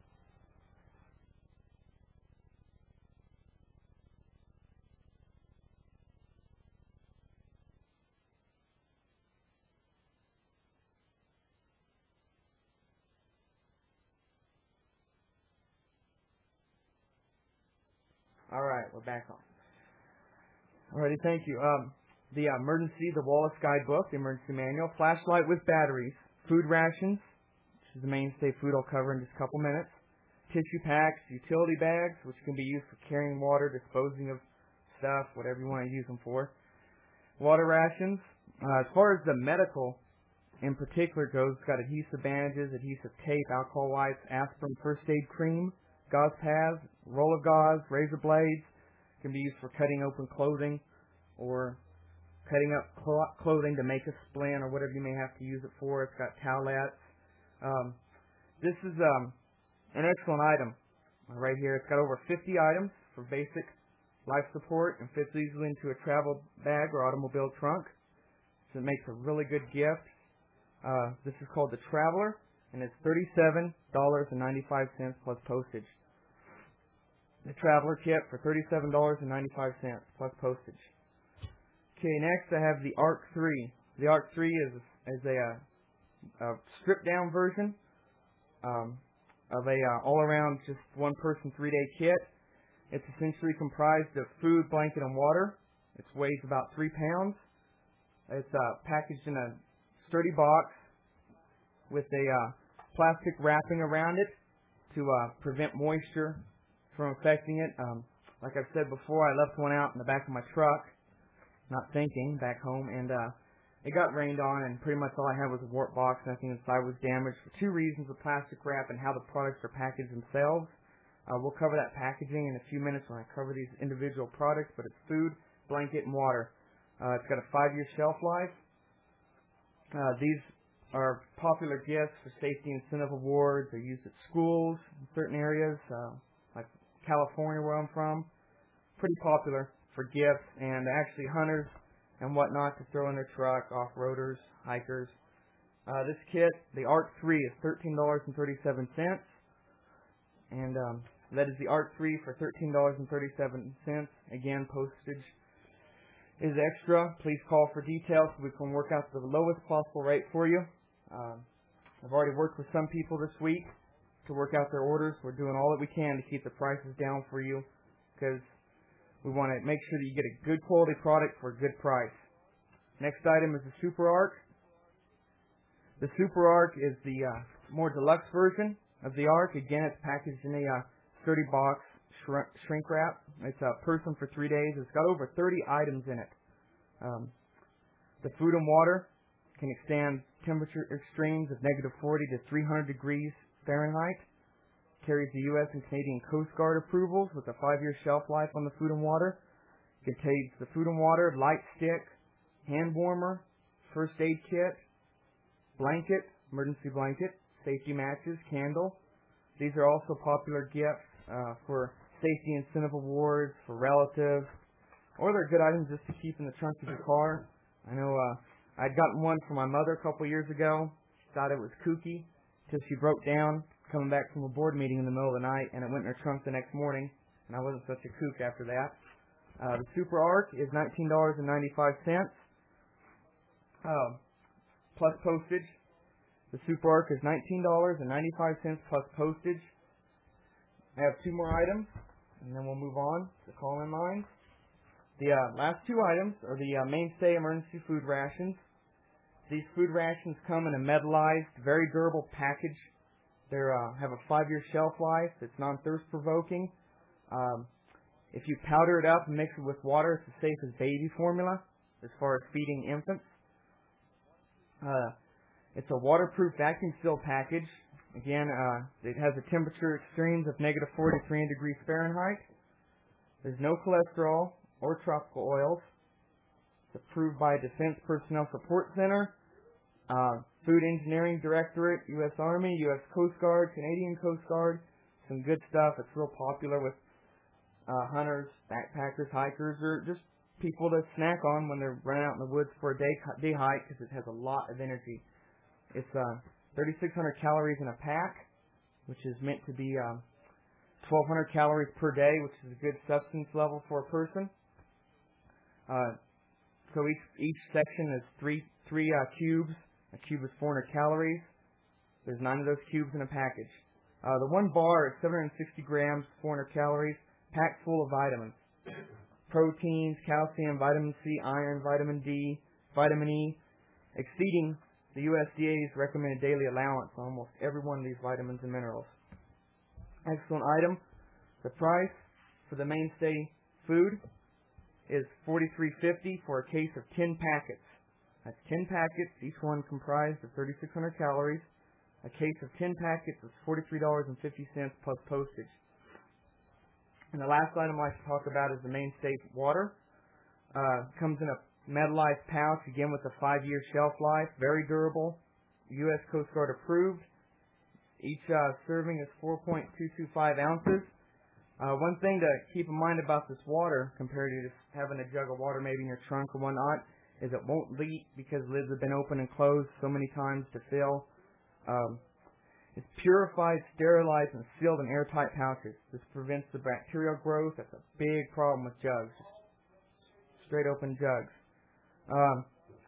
All right, we're back on. Alrighty, thank you. Um, the uh, emergency, the Wallace guidebook, the emergency manual, flashlight with batteries, food rations, which is the mainstay food I'll cover in just a couple minutes, tissue packs, utility bags, which can be used for carrying water, disposing of stuff, whatever you want to use them for, water rations. Uh, as far as the medical in particular goes, it's got adhesive bandages, adhesive tape, alcohol wipes, aspirin, first aid cream, gauze pads, roll of gauze, razor blades. Can be used for cutting open clothing or cutting up cl- clothing to make a splint or whatever you may have to use it for. It's got towelettes. Um, this is um, an excellent item right here. It's got over fifty items for basic life support and fits easily into a travel bag or automobile trunk. So it makes a really good gift. Uh, this is called the Traveler, and it's thirty-seven dollars and ninety-five cents plus postage. The Traveler kit for thirty-seven dollars and ninety-five cents plus postage. Okay, next I have the Arc three. The Arc three is is a, a stripped down version um, of a uh, all around just one person three day kit. It's essentially comprised of food, blanket, and water. It weighs about three pounds. It's uh, packaged in a sturdy box with a uh, plastic wrapping around it to uh, prevent moisture from affecting it. Um, like I've said before, I left one out in the back of my truck, not thinking, back home, and uh, it got rained on, and pretty much all I had was a warp box. Nothing inside was damaged for two reasons: the plastic wrap and how the products are packaged themselves. Uh, we'll cover that packaging in a few minutes when I cover these individual products, but it's food, blanket, and water. Uh, it's got a five-year shelf life. Uh, these are popular gifts for safety incentive awards. They're used at schools in certain areas, uh, like California, where I'm from. Pretty popular for gifts and actually hunters and whatnot to throw in their truck, off-roaders, hikers. Uh, this kit, the Arc three, is thirteen dollars and thirty-seven cents. And um, that is the Arc three for thirteen dollars and thirty-seven cents. Again, postage is extra. Please call for details so we can work out the lowest possible rate for you. Uh, I've already worked with some people this week to work out their orders. We're doing all that we can to keep the prices down for you because we want to make sure that you get a good quality product for a good price. Next item is the Super Arc. The Super Arc is the uh, more deluxe version of the Arc. Again, it's packaged in a uh, sturdy box shrink, shrink wrap. It's a person for three days. It's got over thirty items in it. Um, the food and water can extend temperature extremes of negative forty to three hundred degrees Fahrenheit. Carries the U S and Canadian Coast Guard approvals with a five-year shelf life on the food and water. Contains the food and water, light stick, hand warmer, first aid kit, blanket, emergency blanket, safety matches, candle. These are also popular gifts uh, for safety incentive awards, for relatives, or they're good items just to keep in the trunk of your car. I know uh, I'd gotten one for my mother a couple years ago. She thought it was kooky till she broke down coming back from a board meeting in the middle of the night, and it went in her trunk the next morning, and I wasn't such a kook after that. Uh, the Super Arc is nineteen dollars and ninety-five cents uh, plus postage. The Super Arc is nineteen dollars and ninety-five cents plus postage. I have two more items, and then we'll move on to call-in lines. The uh, last two items are the uh, mainstay emergency food rations. These food rations come in a metallized, very durable package. They uh, have a five-year shelf life. It's non-thirst provoking. Um, if you powder it up and mix it with water, it's as safe as baby formula as far as feeding infants. Uh, it's a waterproof vacuum seal package. Again, uh, it has a temperature extremes of negative forty to three hundred degrees Fahrenheit. There's no cholesterol or tropical oils. It's approved by Defense Personnel Support Center. Uh, Food Engineering Directorate, U S Army, U S Coast Guard, Canadian Coast Guard. Some good stuff. It's real popular with uh, hunters, backpackers, hikers, or just people to snack on when they're running out in the woods for a day day hike because it has a lot of energy. It's uh, thirty-six hundred calories in a pack, which is meant to be um, twelve hundred calories per day, which is a good substance level for a person. Uh, so each each section is three three uh, cubes. A cube is four hundred calories. There's nine of those cubes in a package. Uh, the one bar is seven hundred sixty grams, four hundred calories, packed full of vitamins. Proteins, calcium, vitamin C, iron, vitamin D, vitamin E, exceeding the U S D A's recommended daily allowance on almost every one of these vitamins and minerals. Excellent item. The price for the mainstay food is forty-three fifty for a case of ten packets. That's ten packets, each one comprised of thirty-six hundred calories. A case of ten packets is forty-three dollars and fifty cents plus postage. And the last item I'd like to talk about is the mainstay water. Uh, comes in a metallized pouch, again with a five-year shelf life, very durable, U S Coast Guard approved. Each uh, serving is four point two two five ounces. Uh, one thing to keep in mind about this water, compared to just having a jug of water maybe in your trunk or whatnot, is it won't leak because lids have been open and closed so many times to fill. Um, It's purified, sterilized, and sealed in airtight pouches. This prevents the bacterial growth. That's a big problem with jugs. Straight open jugs. Um,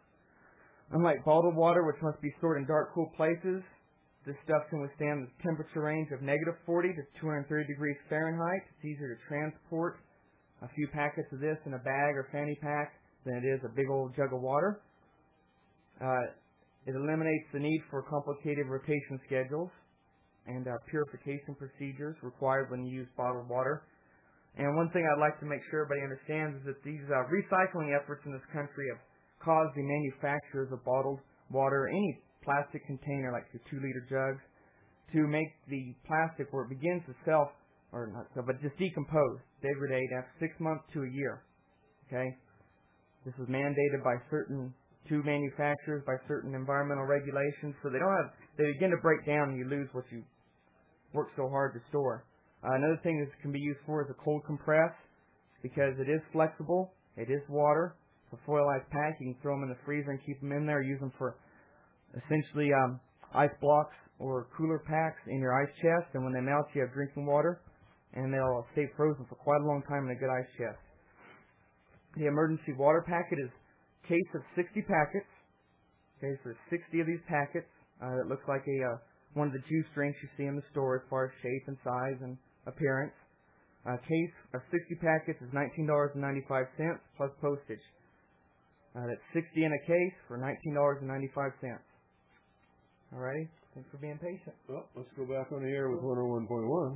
unlike bottled water, which must be stored in dark, cool places, this stuff can withstand the temperature range of negative forty to two hundred thirty degrees Fahrenheit. It's easier to transport a few packets of this in a bag or fanny pack than it is a big old jug of water. Uh, It eliminates the need for complicated rotation schedules and uh, purification procedures required when you use bottled water. And one thing I'd like to make sure everybody understands is that these uh, recycling efforts in this country have caused the manufacturers of bottled water, any plastic container like your two-liter jugs, to make the plastic where it begins to self, or not self, but just decompose, degrade after six months to a year. Okay? This was mandated by certain to manufacturers by certain environmental regulations, so they don't have, they begin to break down and you lose what you worked so hard to store. Uh, another thing this can be used for is a cold compress, because it is flexible, it is water, it's a foilized pack, you can throw them in the freezer and keep them in there, use them for essentially um, ice blocks or cooler packs in your ice chest, and when they melt you have drinking water, and they'll stay frozen for quite a long time in a good ice chest. The emergency water packet is case of sixty packets. Okay, so there's sixty of these packets. Uh, it looks like a uh, one of the juice drinks you see in the store as far as shape and size and appearance. A case of sixty packets is nineteen dollars and ninety-five cents plus postage. Uh, that's sixty in a case for nineteen dollars and ninety-five cents. Alrighty, thanks for being patient. Well, let's go back on the air with one oh one point one.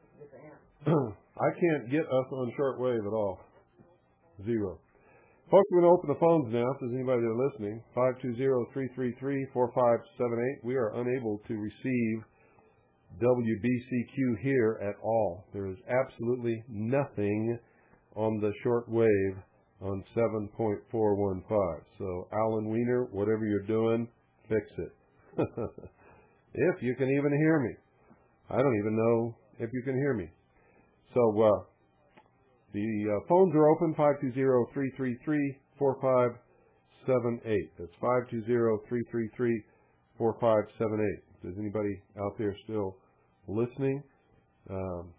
I can't get us on shortwave at all. Zero. Folks, we're going to open the phones now if there's anybody there listening. five two zero, three three three, four five seven eight. We are unable to receive W B C Q here at all. There is absolutely nothing on the short wave on seven point four one five. So, Alan Weiner, whatever you're doing, fix it. If you can even hear me. I don't even know if you can hear me. So, uh, the uh, phones are open, five two zero, three three three, four five seven eight. That's five two zero, three three three, four five seven eight. If there's anybody out there still listening, um,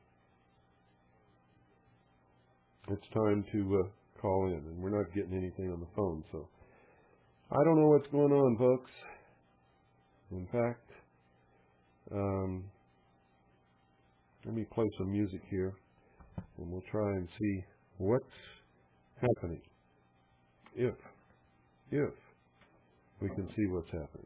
it's time to uh, call in. And we're not getting anything on the phone, so I don't know what's going on, folks. In fact, um, let me play some music here. And we'll try and see what's happening. If, if we can see what's happening.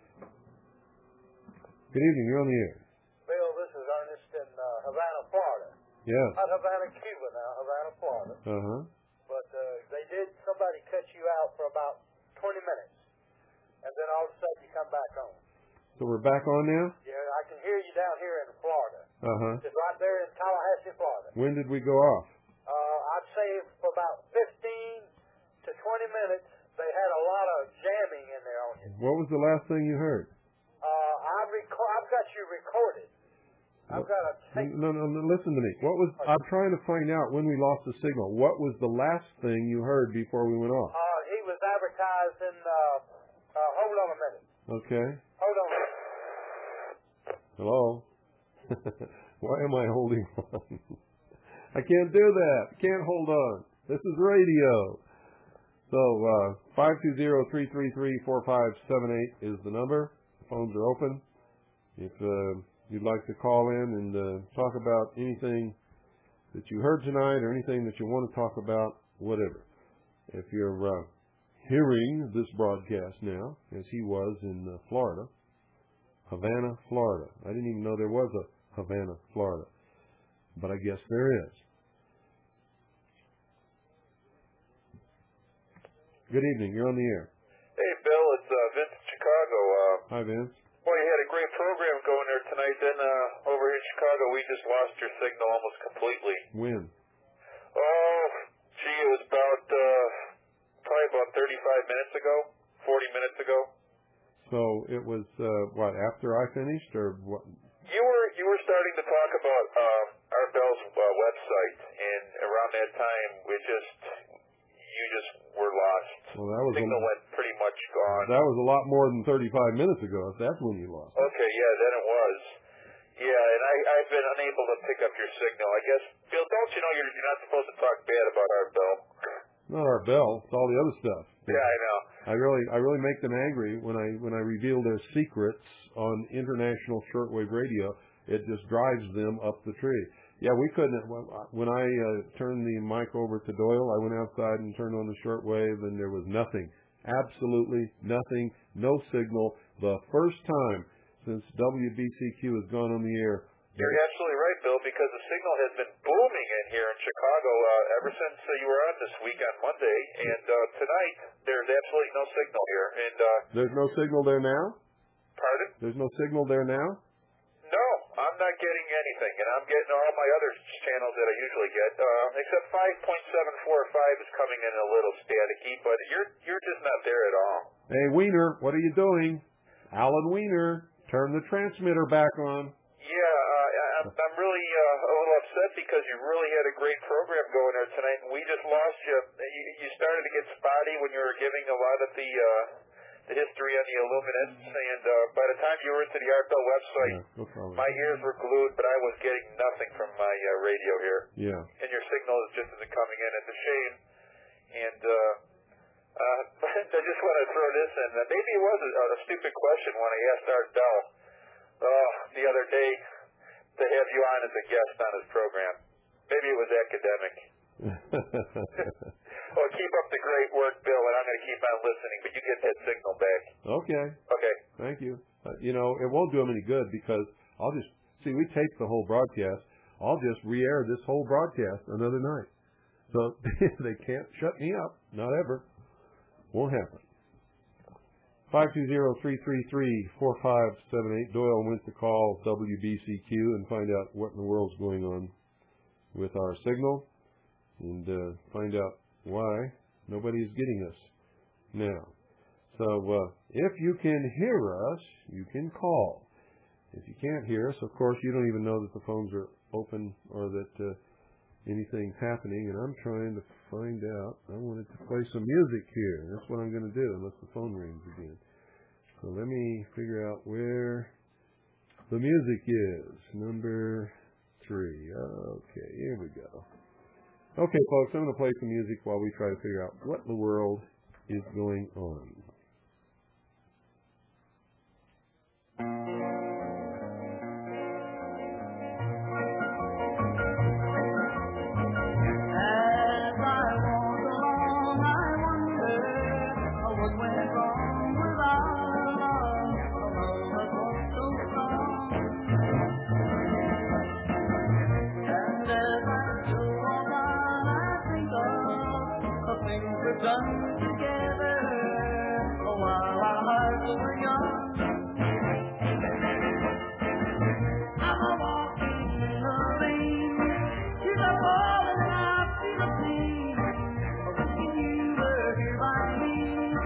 Good evening, you're on the air. Bill, this is Ernest in uh, Havana, Florida. Yes. Not Havana, Cuba now, Havana, Florida. Uh-huh. But uh, they did, somebody cut you out for about twenty minutes. And then all of a sudden you come back on. So we're back on now? Yeah, I can hear you down here in Florida. Uh-huh. It's right there in Tallahassee, Florida. When did we go off? Uh, I'd say for about fifteen to twenty minutes they had a lot of jamming in there on you. What was the last thing you heard? Uh, I record. I've got you recorded. I've got a tape. No, no, no, listen to me. What was? I'm trying to find out when we lost the signal. What was the last thing you heard before we went off? Uh, he was advertising. Uh, uh, hold on a minute. Okay. Hold on a minute. Hello. Why am I holding on? I can't do that. Can't hold on. This is radio. So uh, five two zero, three three three, four five seven eight is the number. The phones are open. If uh, you'd like to call in and uh, talk about anything that you heard tonight or anything that you want to talk about, whatever. If you're uh, hearing this broadcast now, as he was in uh, Florida, Havana, Florida. I didn't even know there was a Havana, Florida. But I guess there is. Good evening. You're on the air. Hey, Bill. It's uh, Vince in Chicago. Uh, Hi, Vince. Well, you had a great program going there tonight. Then uh, over here in Chicago, we just lost your signal almost completely. When? Oh, gee, it was about uh, probably about thirty-five minutes ago, forty minutes ago. So it was uh, what, after I finished, or what? You were you were starting to talk about um, Art Bell's uh, website, and around that time, we just you just were lost. Well, that was signal a, went pretty much gone. That was a lot more than thirty-five minutes ago. If that's when you lost. Okay, yeah, then it was. Yeah, and I, I've been unable to pick up your signal. I guess, Bill, don't you know you're, you're not supposed to talk bad about Art Bell? Not our bell. It's all the other stuff. Yeah, I know. I really, I really make them angry when I when I reveal their secrets on international shortwave radio. It just drives them up the tree. Yeah, we couldn't. When I uh, turned the mic over to Doyle, I went outside and turned on the shortwave, and there was nothing. Absolutely nothing. No signal. The first time since W B C Q has gone on the air. You're absolutely right, Bill, because the signal has been booming in here in Chicago uh, ever since uh, you were on this week on Monday, and uh, tonight there's absolutely no signal here. And uh, there's no signal there now? Pardon? There's no signal there now? No, I'm not getting anything, and I'm getting all my other channels that I usually get, uh, except five point seven four five is coming in a little staticky, but you're you're just not there at all. Hey, Wiener, what are you doing? Alan Wiener, turn the transmitter back on. Yeah, uh, I'm, I'm really uh, a little upset because you really had a great program going there tonight, and we just lost you. You, you started to get spotty when you were giving a lot of the uh, the history on the Illuminants, and uh, by the time you were into the Art Bell website, yeah, no problem. My ears were glued, but I was getting nothing from my uh, radio here. Yeah. And your signal is just isn't coming in. It's a shame. And uh, uh, I just want to throw this in. Uh, maybe it was a, a stupid question when I asked Art Bell uh, the other day to have you on as a guest on his program. Maybe it was academic. Well, keep up the great work, Bill, and I'm going to keep on listening, but you get that signal back. Okay. Okay. Thank you. Uh, you know, it won't do him any good because I'll just, see, we taped the whole broadcast. I'll just re-air this whole broadcast another night. So they can't shut me up. Not ever. Won't happen. five two zero, three three three, four five seven eight. Doyle went to call W B C Q and find out what in the world's going on with our signal and uh, find out why nobody's getting us now. So uh, if you can hear us, you can call. If you can't hear us, of course, you don't even know that the phones are open or that uh, anything's happening. And I'm trying to find out. I wanted to play some music here. That's what I'm going to do unless the phone rings again. So let me figure out where the music is. Number three. Okay, here we go. Okay, folks, I'm going to play some music while we try to figure out what in the world is going on. Done together while our hearts were young. I'm a walking in the rain. She's a falling and I feel the pain. Wishing you were here by me.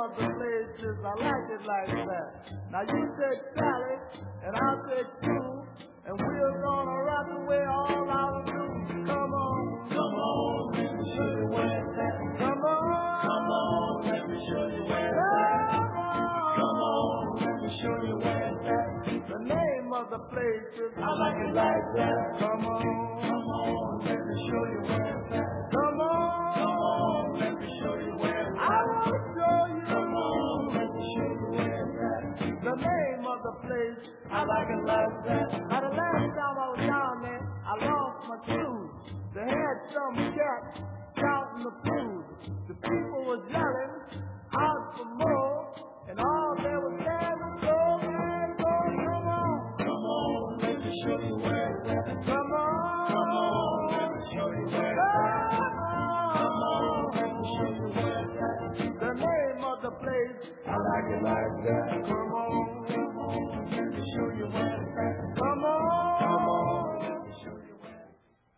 of the place is I like it like that. Now you said Sally, and I said Sue, and we're gonna rock away all our blues. Come on, come on, let me show you where it's at. Come on, come on, let me show you where it's at. Come on, let me show you where it's at. The name of the place is I like it like that. Come on, come on, let me show you where it's at. Come on, come on, let me show you where it's at. I want to show you. Come on, let me show you where it's at. The name of the place I like it like that. Now the last time I was down there, I lost my shoes. They had some cat shouting the blues. The people were yelling out for more, and all they were saying was go, man, go, come on. Come on, let me show you where it's at. Come on, come on, let me show you where it's at. Come on, let me show you where it's at. The name of the place, I like it like that. Come on, come on, let me show you where it's at. Come on, come on, let me show you where it's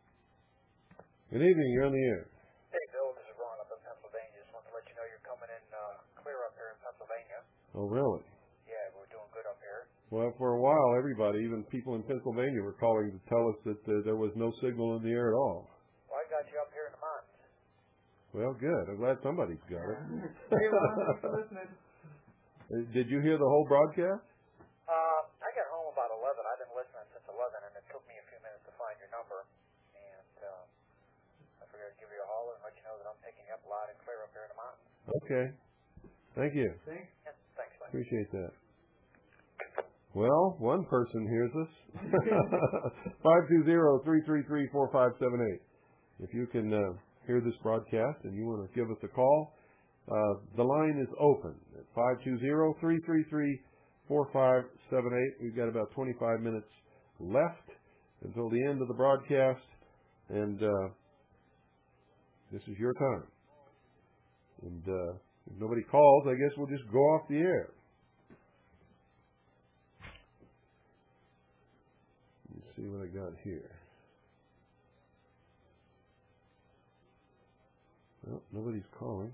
at. Good evening. You're on the air. Hey, Bill, this is Ron up in Pennsylvania. Just want to let you know you're coming in uh, clear up here in Pennsylvania. Oh, really? Yeah, we're doing good up here. Well, for a while, everybody, even people in Pennsylvania, were calling to tell us that uh, there was no signal in the air at all. Well, I got you up here in the mountains. Well, good. I'm glad somebody's got it. Hey, Ron, thanks for listening. Uh, Did you hear the whole broadcast? Uh, I got home about eleven. I've been listening since eleven, and it took me a few minutes to find your number. And uh, I figured I'd give you a holler and let you know that I'm picking you up loud and clear up here in the mountains. Okay. Thank you. Thanks. Yeah, thanks, bud. Appreciate that. Well, one person hears us. five two zero, three three three, four five seven eight. If you can uh, hear this broadcast and you want to give us a call, uh, the line is open at five two zero, three three three, four five seven eight. We've got about twenty-five minutes left until the end of the broadcast, and uh, this is your time. And uh, if nobody calls, I guess we'll just go off the air. Let me see what I got here. Well, nobody's calling.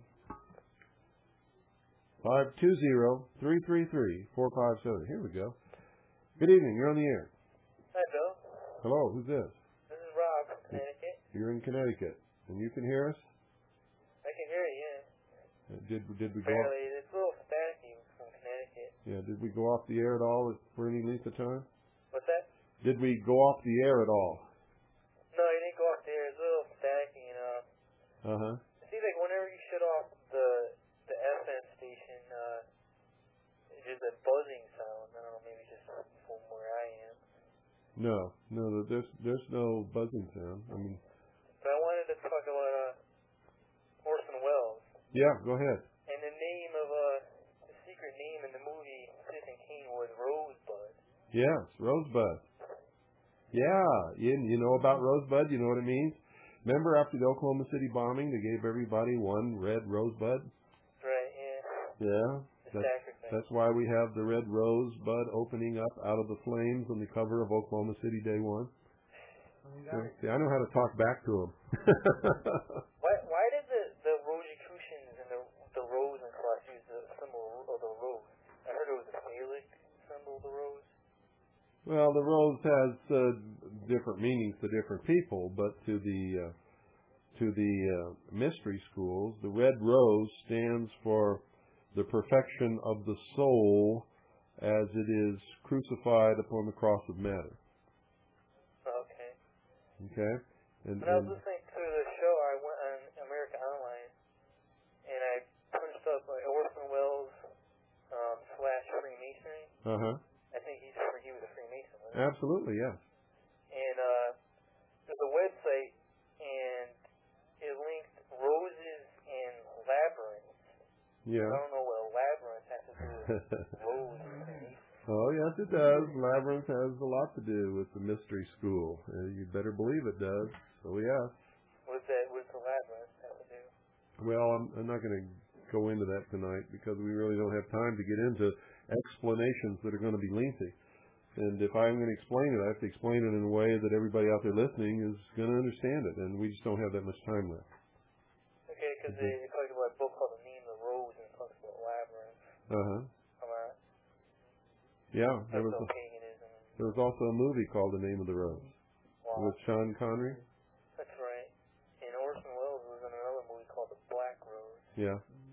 five two zero, three three three, four five seven. Here we go. Good evening. You're on the air. Hi, Bill. Hello. Who's this? This is Rob from Connecticut. You're in Connecticut. And you can hear us? I can hear you, yeah. Uh, did, did we go off? Apparently, it's a little staticky from Connecticut. Yeah, did we go off the air at all for any length of time? What's that? Did we go off the air at all? No, you didn't go off there. It's a little staticky, you know. Uh-huh. It seems like whenever you shut off the the F M station, uh, it's just a buzzing sound. I don't know, maybe just from where I am. No, no, there's there's no buzzing sound. I mean, But I wanted to talk about uh, Orson Welles. yeah, go ahead. And the name of, uh, the secret name in the movie Citizen Kane was Rosebud. Yes, Rosebud. Yeah, you, you know about Rosebud? You know what it means? Remember after the Oklahoma City bombing, they gave everybody one red rosebud? Right, yeah. Yeah. The That's, sacrifice. that's why we have the red rosebud opening up out of the flames on the cover of Oklahoma City Day One. Okay. See, I know how to talk back to them. Why, why did the, the Rosicrucians and the, the rose and cross use the symbol of the rose? I heard it was a phallic symbol of the rose. Well, the rose has uh, different meanings to different people, but to the uh, to the uh, mystery schools, the red rose stands for the perfection of the soul as it is crucified upon the cross of matter. Okay. Okay, and, When I was and listening to the show, I went on America Online, and I punched up like Orson Welles um, slash Freemasonry. uh huh, I think he's he was a Freemason, wasn't he? absolutely, yes, And uh, there's a website, and it linked roses and labyrinths. yeah. I don't know what a labyrinth has to do with rose and Freemason. Oh, yes, it does. Labyrinth has a lot to do with the mystery school. Uh, you better believe it does. So, yes. What's that? What's the labyrinth have to do? Well, I'm, I'm not going to go into that tonight because we really don't have time to get into explanations that are going to be lengthy. And if I'm going to explain it, I have to explain it in a way that everybody out there listening is going to understand it, and we just don't have that much time left. Okay, because they, they talk about a book called The Name of the Rose, and it talks about labyrinth. Uh-huh. Am I? Yeah, there That's was, no a, paganism. there was also a movie called The Name of the Rose Wow. with Sean Connery. That's right. And Orson Welles was in another movie called The Black Rose. Yeah.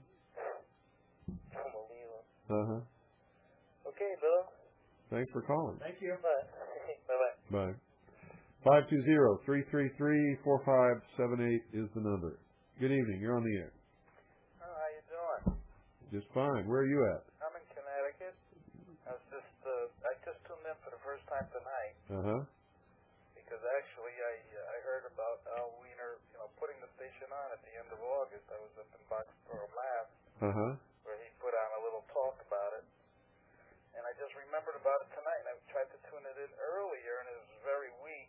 Unbelievable. Uh-huh. Okay, Bill. Thanks for calling. Thank you. Bye. Bye-bye. Bye. five two zero, three three three, four five seven eight is the number. Good evening. You're on the air. Oh, how you doing? Just fine. Where are you at? I'm in Connecticut. I was just, uh, I just tuned in for the first time tonight Uh-huh. because actually I uh, I heard about Al Wiener, you know, putting the station on at the end of August. I was up in Boxborough, Mass, Uh-huh. where he put on a little talk about it. And I just remembered about it tonight, and I tried to tune it in earlier, and it was very weak.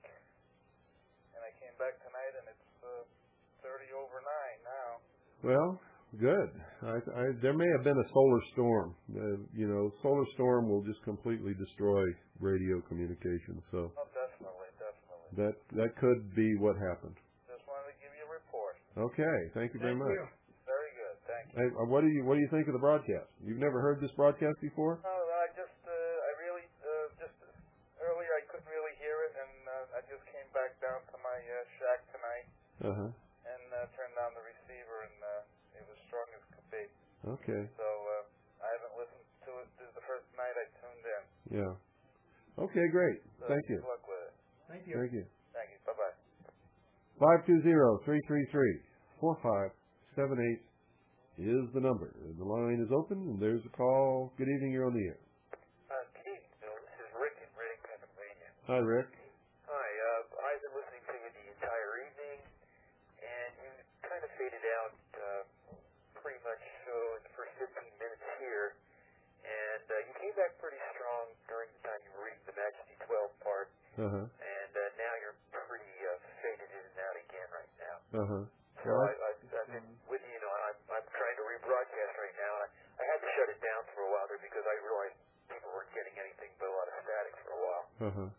And I came back tonight, and it's uh, thirty over nine now. Well, good. I, I, there may have been a solar storm. Uh, you know, solar storm will just completely destroy radio communications. So Oh, definitely, definitely. that that could be what happened. Just wanted to give you a report. Okay. Thank you very Thank much. you. Very good, thank you. Hey, uh, what do you what do you think of the broadcast? You've never heard this broadcast before? No, I just, uh, I really, uh, just earlier I couldn't really hear it, and uh, I just came back down to my uh, shack tonight Uh-huh. and uh, turned on the receiver, and uh, it was strong as could be. Okay. So uh, I haven't listened to it. This is the first night I tuned in. Yeah. Okay, great. So Thank you. good luck with it. Thank you. Thank you. Thank you. Bye-bye. five two zero, three three three, four five seven eight is the number. The line is open, and there's a call. Good evening. You're on the air. Uh, Keith, Bill, this is Rick in Reading, Pennsylvania. Hi, Rick. Hi, uh, I've been listening to you the entire evening, and you kind of faded out uh, pretty much so in the first fifteen minutes here, and uh, you came back pretty strong during the time you were reading the Majesty twelve part, Uh-huh. and uh, now you're pretty uh, faded in and out again right now. Uh-huh. So I, I, I've been with you, you know, I'm, I'm trying to rebroadcast right now, and I, I had to shut it down for a while there because I realized people weren't getting anything but a lot of static for a while. Uh-huh.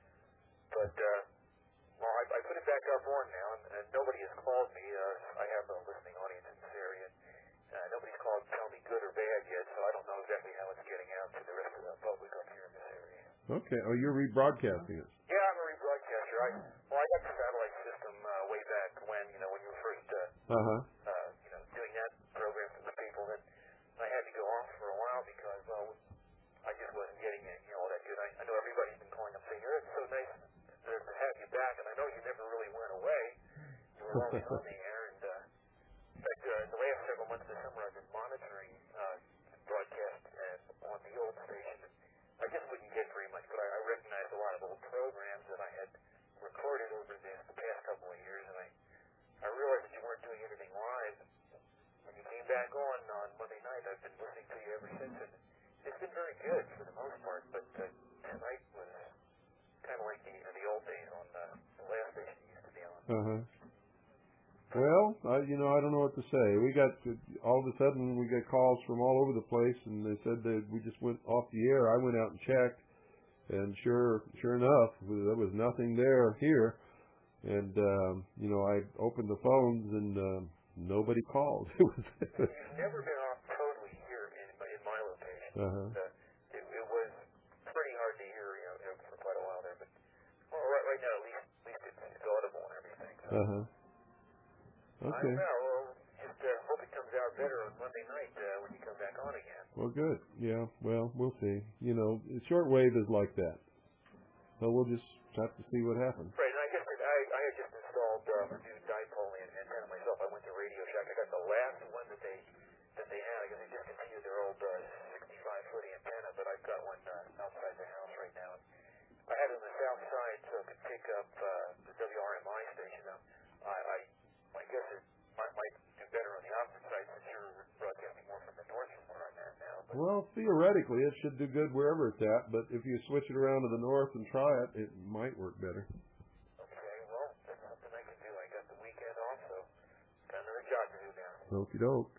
But, uh, well, I, I put it back up on now, and, and nobody has called me. Uh, I have a listening audience in this area. Uh, nobody's called to tell me good or bad yet, so I don't know exactly how it's getting out to the rest of the public up here in this area. Okay. Oh, you're rebroadcasting it. Yeah, I'm a rebroadcaster. I, well, I got the satellite system uh, way back when, you know, when you were first, uh, Uh-huh. uh, you know, doing that program for the people. Then I had to go off for a while because, well, I just wasn't getting it, you know, all that good. I, I know everybody's been calling up saying, it's so nice to, to have you back, and I know you never really went away. You were always on the air, and uh, in fact, uh, the last several months of summer, I've been monitoring uh, broadcast and on the old station. I just wouldn't get very much, but I, I recognized a lot of old programs that I had recorded over the, the past couple of years, and I, I realized that you weren't doing anything live. When you came back on on Monday night, I've been listening to you ever since, and it's been very good for the most part, but uh, tonight was kind of like the, the old days on uh, the last station you used to be on. Uh-huh. Well, I, you know, I don't know what to say. We got, all of a sudden, we got calls from all over the place, and they said that we just went off the air. I went out and checked, and sure, sure enough, there was nothing there here. And, um, you know, I opened the phones, and um, nobody called. You've never been off totally here in, in my location. Uh-huh. Uh, it, it was pretty hard to hear, you know, for quite a while there, but well, right, right now, at least, at least it's, it's audible and everything. So. Uh-huh. I Okay. don't know. Well, just uh, hope it comes out better on Monday night uh, when you come back on again. Well, good. Yeah, well, we'll see. You know, shortwave is like that. So we'll just have to see what happens. Right, and I guess that I, I had just installed uh, a new dipole antenna myself. I went to Radio Shack. I got the last one that they that they had. I guess they discontinued their old uh, sixty-five foot antenna, but I've got one uh, outside the house right now. I had it on the south side so it could pick up uh, the W R M I station. Now, I, I I guess it might, might do better on the opposite side since you're broadcasting more from the north from where I'm at now. But Well, theoretically, it should do good wherever it's at, but if you switch it around to the north and try it, it might work better. okay, well, that's something I can do. I got the weekend off, so got another job to do now. Okie doke.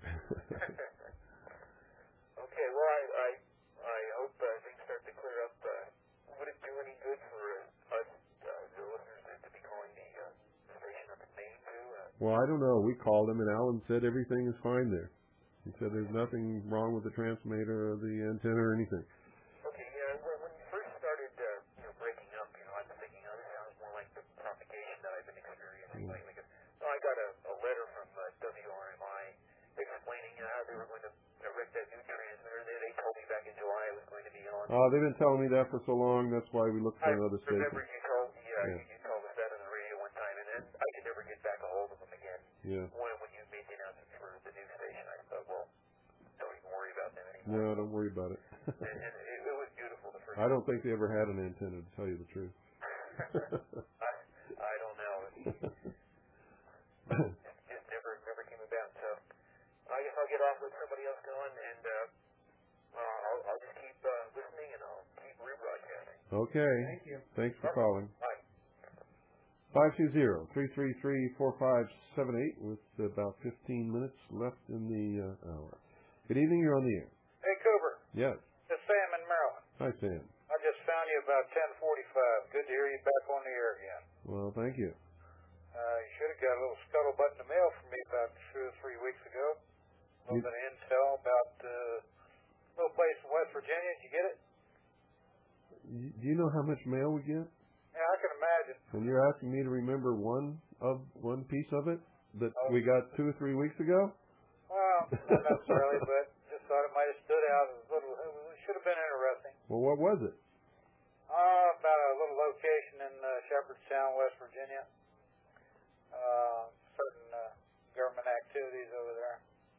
Okay, well, I I, I hope uh, things start to clear up. Uh, would it do any good for uh, us, uh, the listeners, to, to be calling the, uh, the station up in Maine too? Uh, Well, I don't know. We called him, and Alan said everything is fine there. He said there's nothing wrong with the transmitter or the antenna or anything. Okay, yeah, when, when you first started, uh, you know, breaking up, you know, I was thinking, oh, this sounds more like the propagation that I've been experiencing Mm. lately. So I got a, a letter from uh, W R M I explaining uh, how they were going to erect that new transmitter. They, they told me back in July it was going to be on. Oh, they've been telling me that for so long. That's why we looked for I another station. remember you told me, uh, Yeah. you, you told us that on the radio one time, and then I could never get back a hold of them again. Yeah. When, when you made the announcement for the new station, I thought, well, don't even worry about them anymore. No, don't worry about it. and, and it, it was beautiful the first I don't think they ever had an antenna, to tell you the truth. I, I don't know. It, it just never never came about. So I guess I'll get off with somebody else going, and uh, uh, I'll, I'll just keep uh, listening, and I'll keep rebroadcasting. Okay. Thank you. Thanks for calling. Bye. five two zero, three three three, four five seven eight with about fifteen minutes left in the uh, hour. Good evening. You're on the air. Hey, Cooper. Yes. It's Sam in Maryland. Hi, Sam. I just found you about ten forty-five. Good to hear you back on the air again. Well, thank you. Uh, you should have got a little scuttlebutt in the mail from me about two or three weeks ago. A little You- bit of intel about uh, a little place in West Virginia. Did you get it? Y- Do you know how much mail we get? Yeah, I can imagine. And you're asking me to remember one of one piece of it that Oh. we got two or three weeks ago? Well, not necessarily, but just thought it might have stood out as a little. It should have been interesting. Well, what was it? Uh, about a little location in uh, Shepherdstown, West Virginia. Uh, certain uh, government activities over there.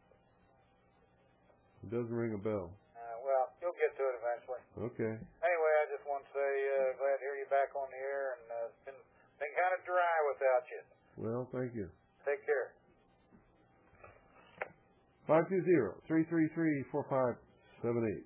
It doesn't ring a bell. Uh, well, you'll get to it eventually. Okay. Anyway, I just want to say uh, glad to hear you back on the air, and uh, it's been been kind of dry without you. Well, thank you. Take care. five two zero, three three three, four five seven eight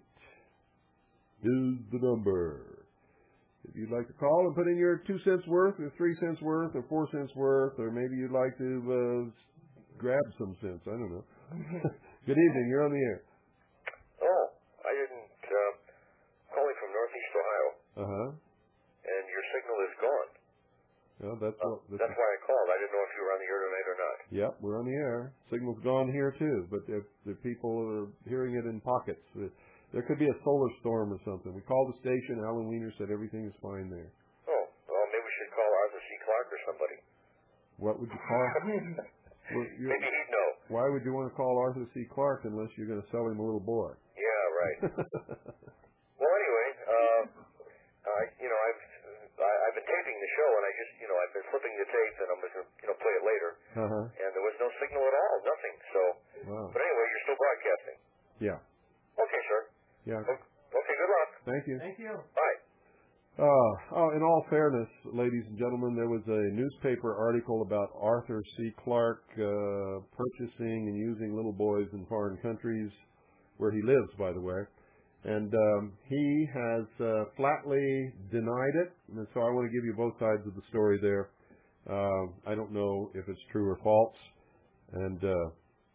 is the number. If you'd like to call and put in your two cents worth or three cents worth or four cents worth, or maybe you'd like to uh, grab some cents. I don't know. Good evening. You're on the air. Oh, I didn't. Uh, calling from Northeast Ohio, Uh-huh. and your signal is gone. Well, that's what... Uh, that's why I called. I didn't know if you were on the air tonight or not. Yep, we're on the air. Signal's gone here, too, but if the people are hearing it in pockets, uh, there could be a solar storm or something. We called the station. Alan Wiener said everything is fine there. Oh, well, maybe we should call Arthur C. Clarke or somebody. What would you call? Well, you're- Maybe he'd know. why would you want to call Arthur C. Clarke unless you're going to sell him a little boy? Yeah, right. Well, anyway, uh, I, you know, I've I, I've been taping the show, and I just, you know, I've been flipping the tape, and I'm going to, you know, play it later. Uh-huh. And there was no signal at all, nothing. So, Wow. but anyway, you're still broadcasting. Yeah. Okay, sir. Yeah. Okay, good luck. Thank you. Thank you. Bye. Uh, oh, in all fairness, ladies and gentlemen, there was a newspaper article about Arthur C. Clarke uh, purchasing and using little boys in foreign countries, where he lives, by the way. And um, he has uh, flatly denied it, and so I want to give you both sides of the story there. Uh, I don't know if it's true or false, and uh,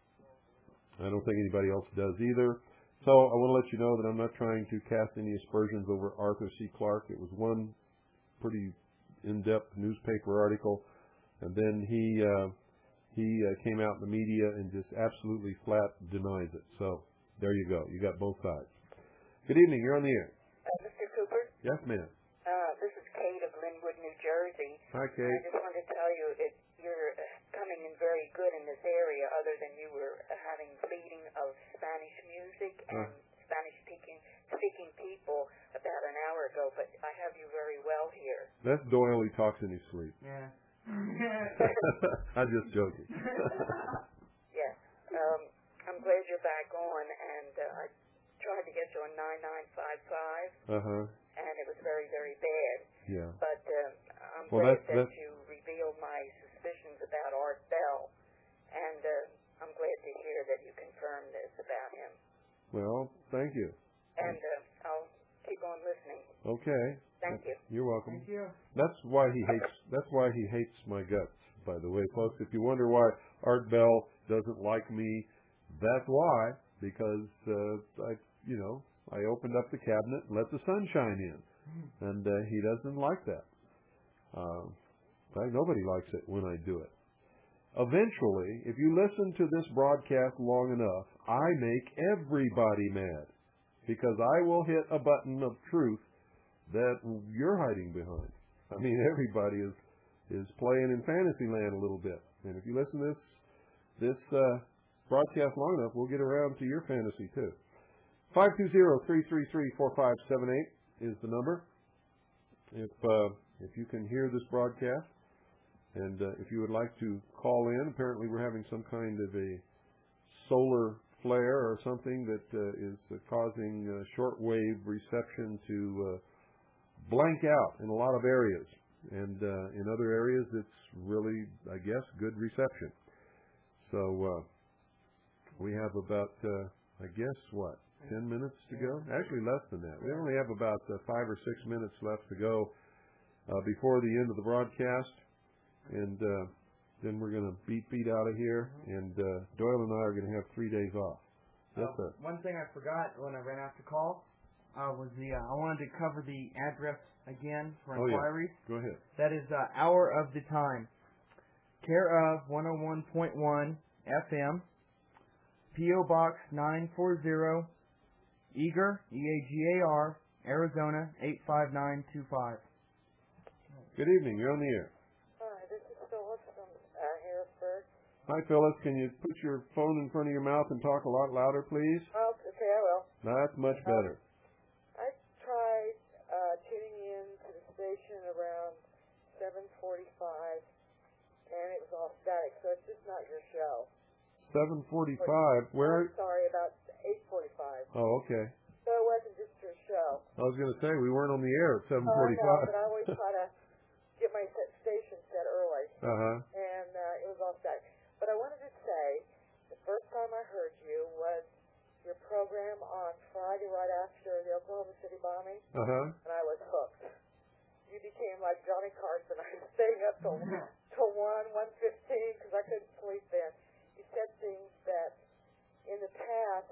I don't think anybody else does either. So I want to let you know that I'm not trying to cast any aspersions over Arthur C. Clarke. It was one pretty in-depth newspaper article, and then he uh, he uh, came out in the media and just absolutely flat denies it. So there you go. You got both sides. Good evening. You're on the air. Uh, Mister Cooper, Yes, ma'am. uh, this is Kate of Linwood, New Jersey. Hi, I Kate. just wanted to tell you it, you're uh, coming in very good in this area, other than you were uh, having bleeding of Spanish music and Uh. Spanish-speaking speaking people about an hour ago, but I have you very well here. That's Doyle. He talks in his sleep. Yeah. I'm just joking. Yes. Um, I'm glad you're back on, and uh, I tried to get you on nine nine five five, Uh-huh. and it was very, very bad. Yeah. But uh, I'm Well, glad that's- that that's- you revealed my suspicions about Art Bell, and uh, I'm glad to hear that you confirmed this about him. Well, thank you. And uh, I'll keep on listening. Okay. Thank you. You're welcome. Thank you. That's why he hates. That's why he hates my guts. By the way, folks, if you wonder why Art Bell doesn't like me, that's why. Because uh, I, you know, I opened up the cabinet and let the sun shine in, and uh, he doesn't like that. Uh, in fact, nobody likes it when I do it. Eventually, if you listen to this broadcast long enough, I make everybody mad because I will hit a button of truth that you're hiding behind. I mean, everybody is is playing in fantasy land a little bit. And if you listen to this this uh, broadcast long enough, we'll get around to your fantasy too. five two zero, three three three, four five seven eight is the number. If uh, if you can hear this broadcast, and uh, if you would like to call in, apparently we're having some kind of a solar flare or something that uh, is uh, causing uh, shortwave reception to uh, blank out in a lot of areas. And uh, in other areas, it's really, I guess, good reception. So uh, we have about, uh, I guess, what, ten minutes to go? Actually, less than that. We only have about uh, five or six minutes left to go uh, before the end of the broadcast. And uh, then we're going to beat beat out of here. And uh, Doyle and I are going to have three days off. Yes, uh, sir. One thing I forgot when I ran out to call uh, was the uh, I wanted to cover the address again for Oh, inquiries. yeah. Go ahead. That is uh, Hour of the Time, care of one oh one point one F M, P O Box nine forty, Eagar, E A G A R, Arizona eight five nine two five. Good evening. You're on the air. Hi, this is Phyllis from uh, Harrisburg. Hi, Phyllis. Can you put your phone in front of your mouth and talk a lot louder, please? Oh, okay, I will. That's much better. I tried uh, tuning in to the station around seven forty-five, and it was all static, so it's just not your show. seven forty-five. Where? I'm sorry, about eight forty-five. Oh, okay. So it wasn't just your show. I was going to say, we weren't on the air at seven Oh, I know, forty-five. but I always try to get my set station set early, Uh-huh. and uh, it was all static. But I wanted to say, the first time I heard you was your program on Friday right after the Oklahoma City bombing, Uh-huh. and I was hooked. You became like Johnny Carson. I was staying up till, till one, one fifteen, because I couldn't sleep then. You said things that in the past,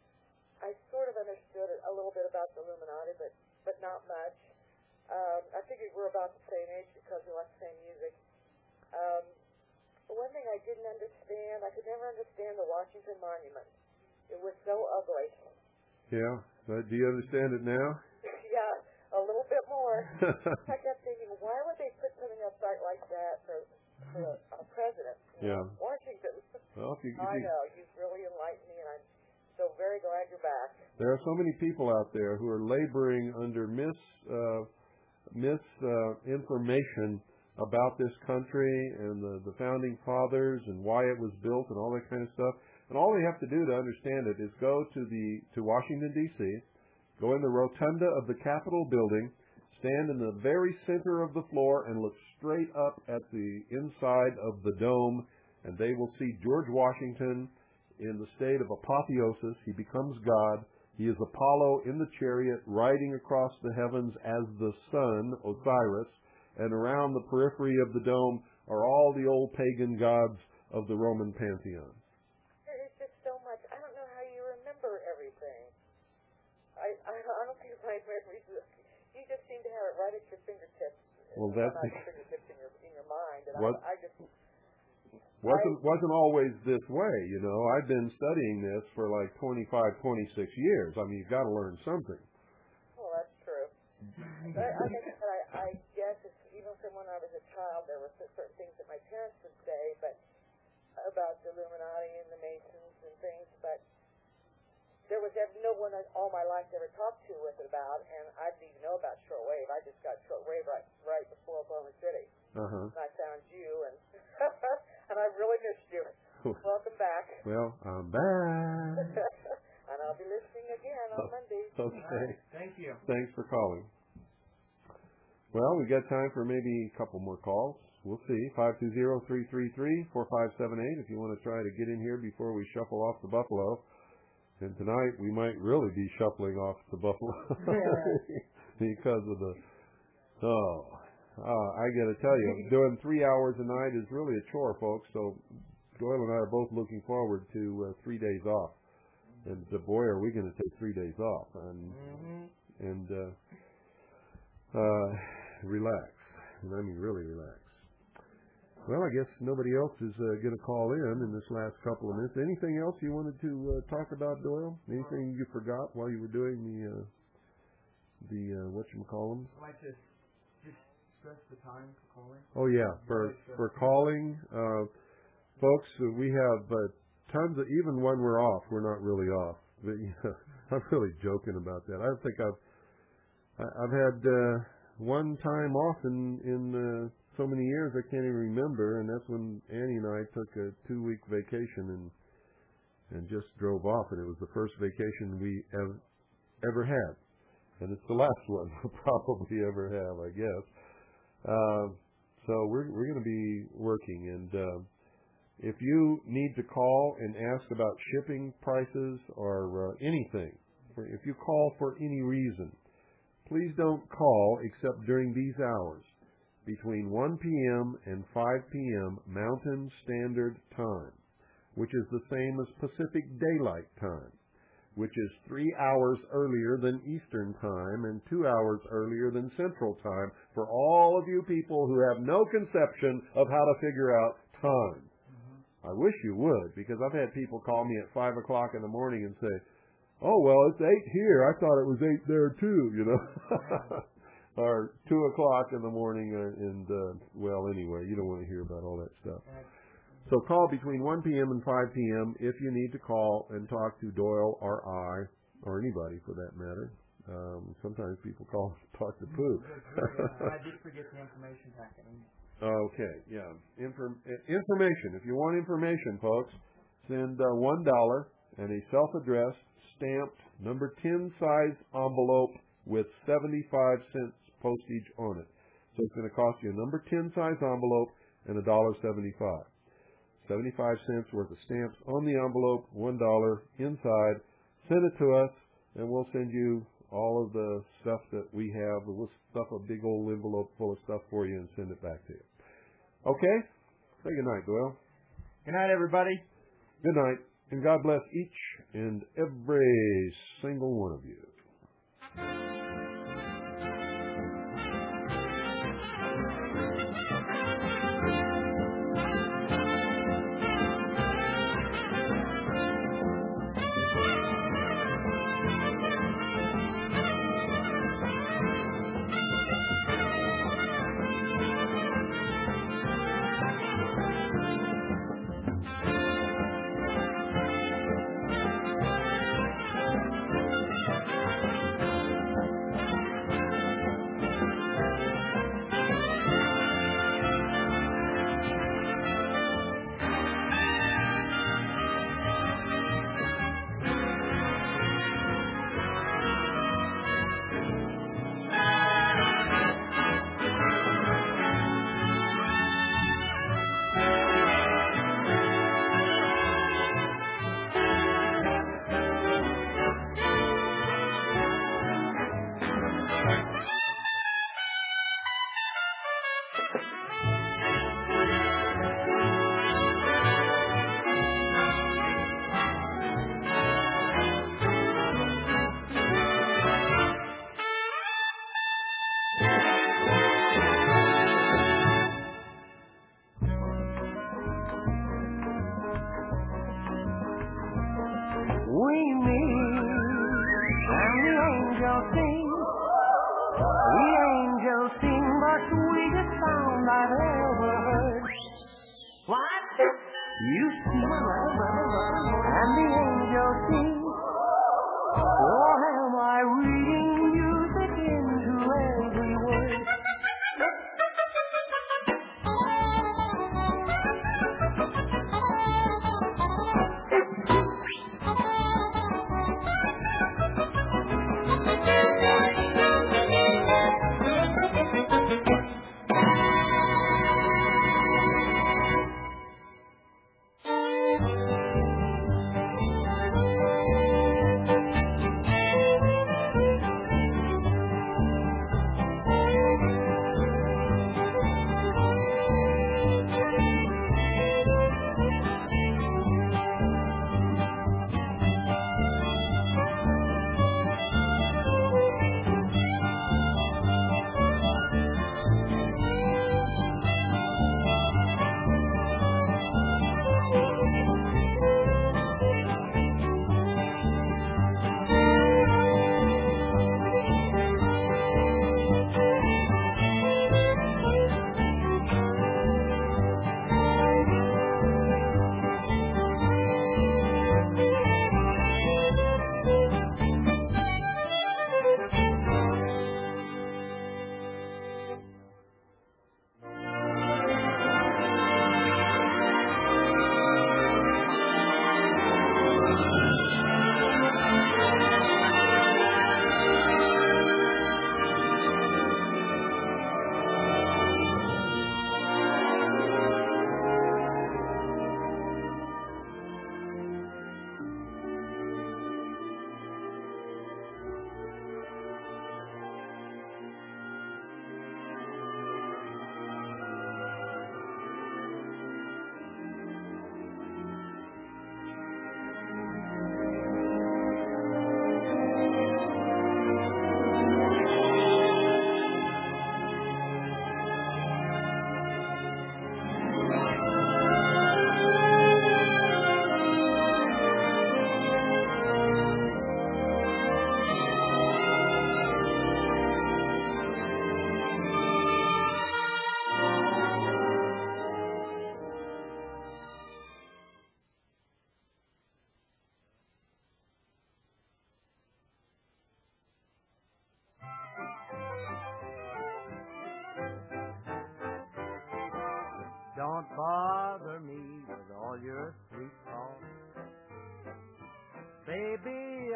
I sort of understood a little bit about the Illuminati, but, but not much. Um, I figured we're about the same age because we like the same music. Um, one thing I didn't understand, I could never understand the Washington Monument. It was so ugly. Yeah. But do you understand it now? Yeah, a little bit more. I kept thinking, why would they put something up right like that for, for a, a president? You Yeah. know, Washington. Well, if you, if I you, know. You've really enlightened me, and I'm so very glad you're back. there are so many people out there who are laboring under mis uh, mis uh, information about this country and the, the founding fathers and why it was built and all that kind of stuff. And all they have to do to understand it is go to the to Washington, D C, go in the rotunda of the Capitol building, stand in the very center of the floor and look straight up at the inside of the dome, and they will see George Washington in the state of apotheosis. He becomes God. He is Apollo in the chariot riding across the heavens as the sun, Osiris, and around the periphery of the dome are all the old pagan gods of the Roman pantheon. There's just so much. I don't know how you remember everything. I I, I don't think my memories. You just seem to have it right at your fingertips. Well, that's not your fingertips in your in your mind, and what, I, I just wasn't wasn't always this way. You know, I've been studying this for like twenty-five, twenty-six years. I mean, you've got to learn something. Well, that's true. But I, I guess I, I guess it's, even from when I was a child, there were certain things that my parents would say, but about the Illuminati and the Masons and things, but there was ever, no one all my life ever talked to with it about, and I didn't even know about shortwave. I just got shortwave right right before Oklahoma City. Uh-huh. And I found you, and and I really missed you. Welcome back. Well, I'm back. And I'll be listening again on Monday. Okay. Thank you. Thanks for calling. Well, we got time for maybe a couple more calls. We'll see. five two zero, three three three, four five seven eight if you want to try to get in here before we shuffle off the Buffalo. And tonight we might really be shuffling off the Buffalo because of the, oh, uh, I got to tell you, doing three hours a night is really a chore, folks. So Doyle and I are both looking forward to uh, three days off. And uh, boy, are we going to take three days off and Mm-hmm. and uh, uh, relax. And I mean really relax. Well, I guess nobody else is uh, going to call in in this last couple of minutes. Anything else you wanted to uh, talk about, Doyle? Anything you forgot while you were doing the uh, the uh, whatchamacallums? I'd like to just stress the time for calling. Oh yeah, for for calling, uh, folks. Uh, we have uh, tons of, even when we're off, we're not really off. But, you know, I'm really joking about that. I think I've I- I've had uh, one time off in in. Uh, so many years I can't even remember, and that's when Annie and I took a two-week vacation and and just drove off, and it was the first vacation we ever ever had, and it's the last one we'll probably ever have, I guess. Uh, so we're we're going to be working, and uh, if you need to call and ask about shipping prices or uh, anything, or if you call for any reason, please don't call except during these hours, between one p.m. and five p.m. Mountain Standard Time, which is the same as Pacific Daylight Time, which is three hours earlier than Eastern Time and two hours earlier than Central Time, for all of you people who have no conception of how to figure out time. Mm-hmm. I wish you would, because I've had people call me at five o'clock in the morning and say, oh, well, it's eight here. I thought it was eight there, too, you know. Or two o'clock in the morning, uh, and, uh, well, anyway, you don't want to hear about all that stuff. So call between one p.m. and five p.m. if you need to call and talk to Doyle or I, or anybody for that matter. Um, sometimes people call and talk to Pooh. I did forget the information packet. Okay, yeah. Inform- information. If you want information, folks, send uh, one dollar and a self-addressed, stamped, number ten size envelope with seventy-five cents postage on it. So it's going to cost you a number ten size envelope and a dollar seventy-five. seventy-five cents worth of stamps on the envelope, one dollar inside. Send it to us, and we'll send you all of the stuff that we have. We'll stuff a big old envelope full of stuff for you and send it back to you. Okay? Say good night, Doyle. Good night, everybody. Good night, and God bless each and every single one of you.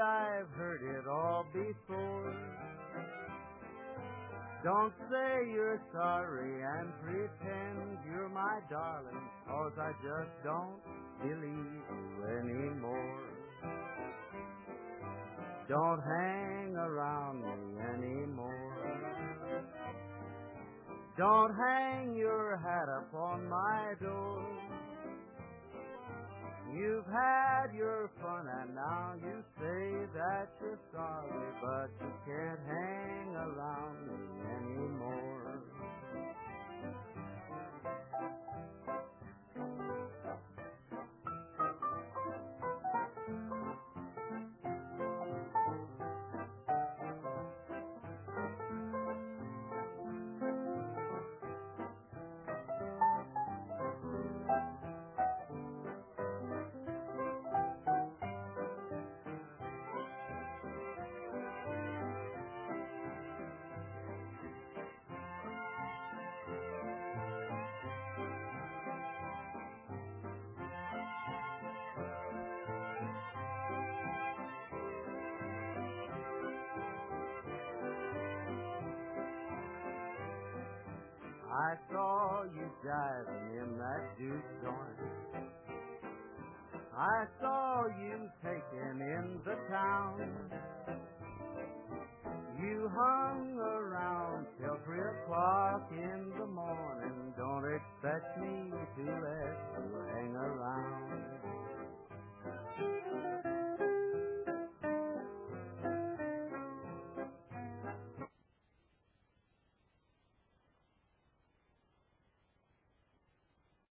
I've heard it all before. Don't say you're sorry and pretend you're my darling, 'cause I just don't believe you anymore. Don't hang around me anymore. Don't hang your hat up on my door. You've had your fun and now you say that you're sorry, but you can't hang around me anymore. I saw you driving in that juke joint. I saw you taking in the town. You hung around till three o'clock in the morning. Don't expect me to let you hang around.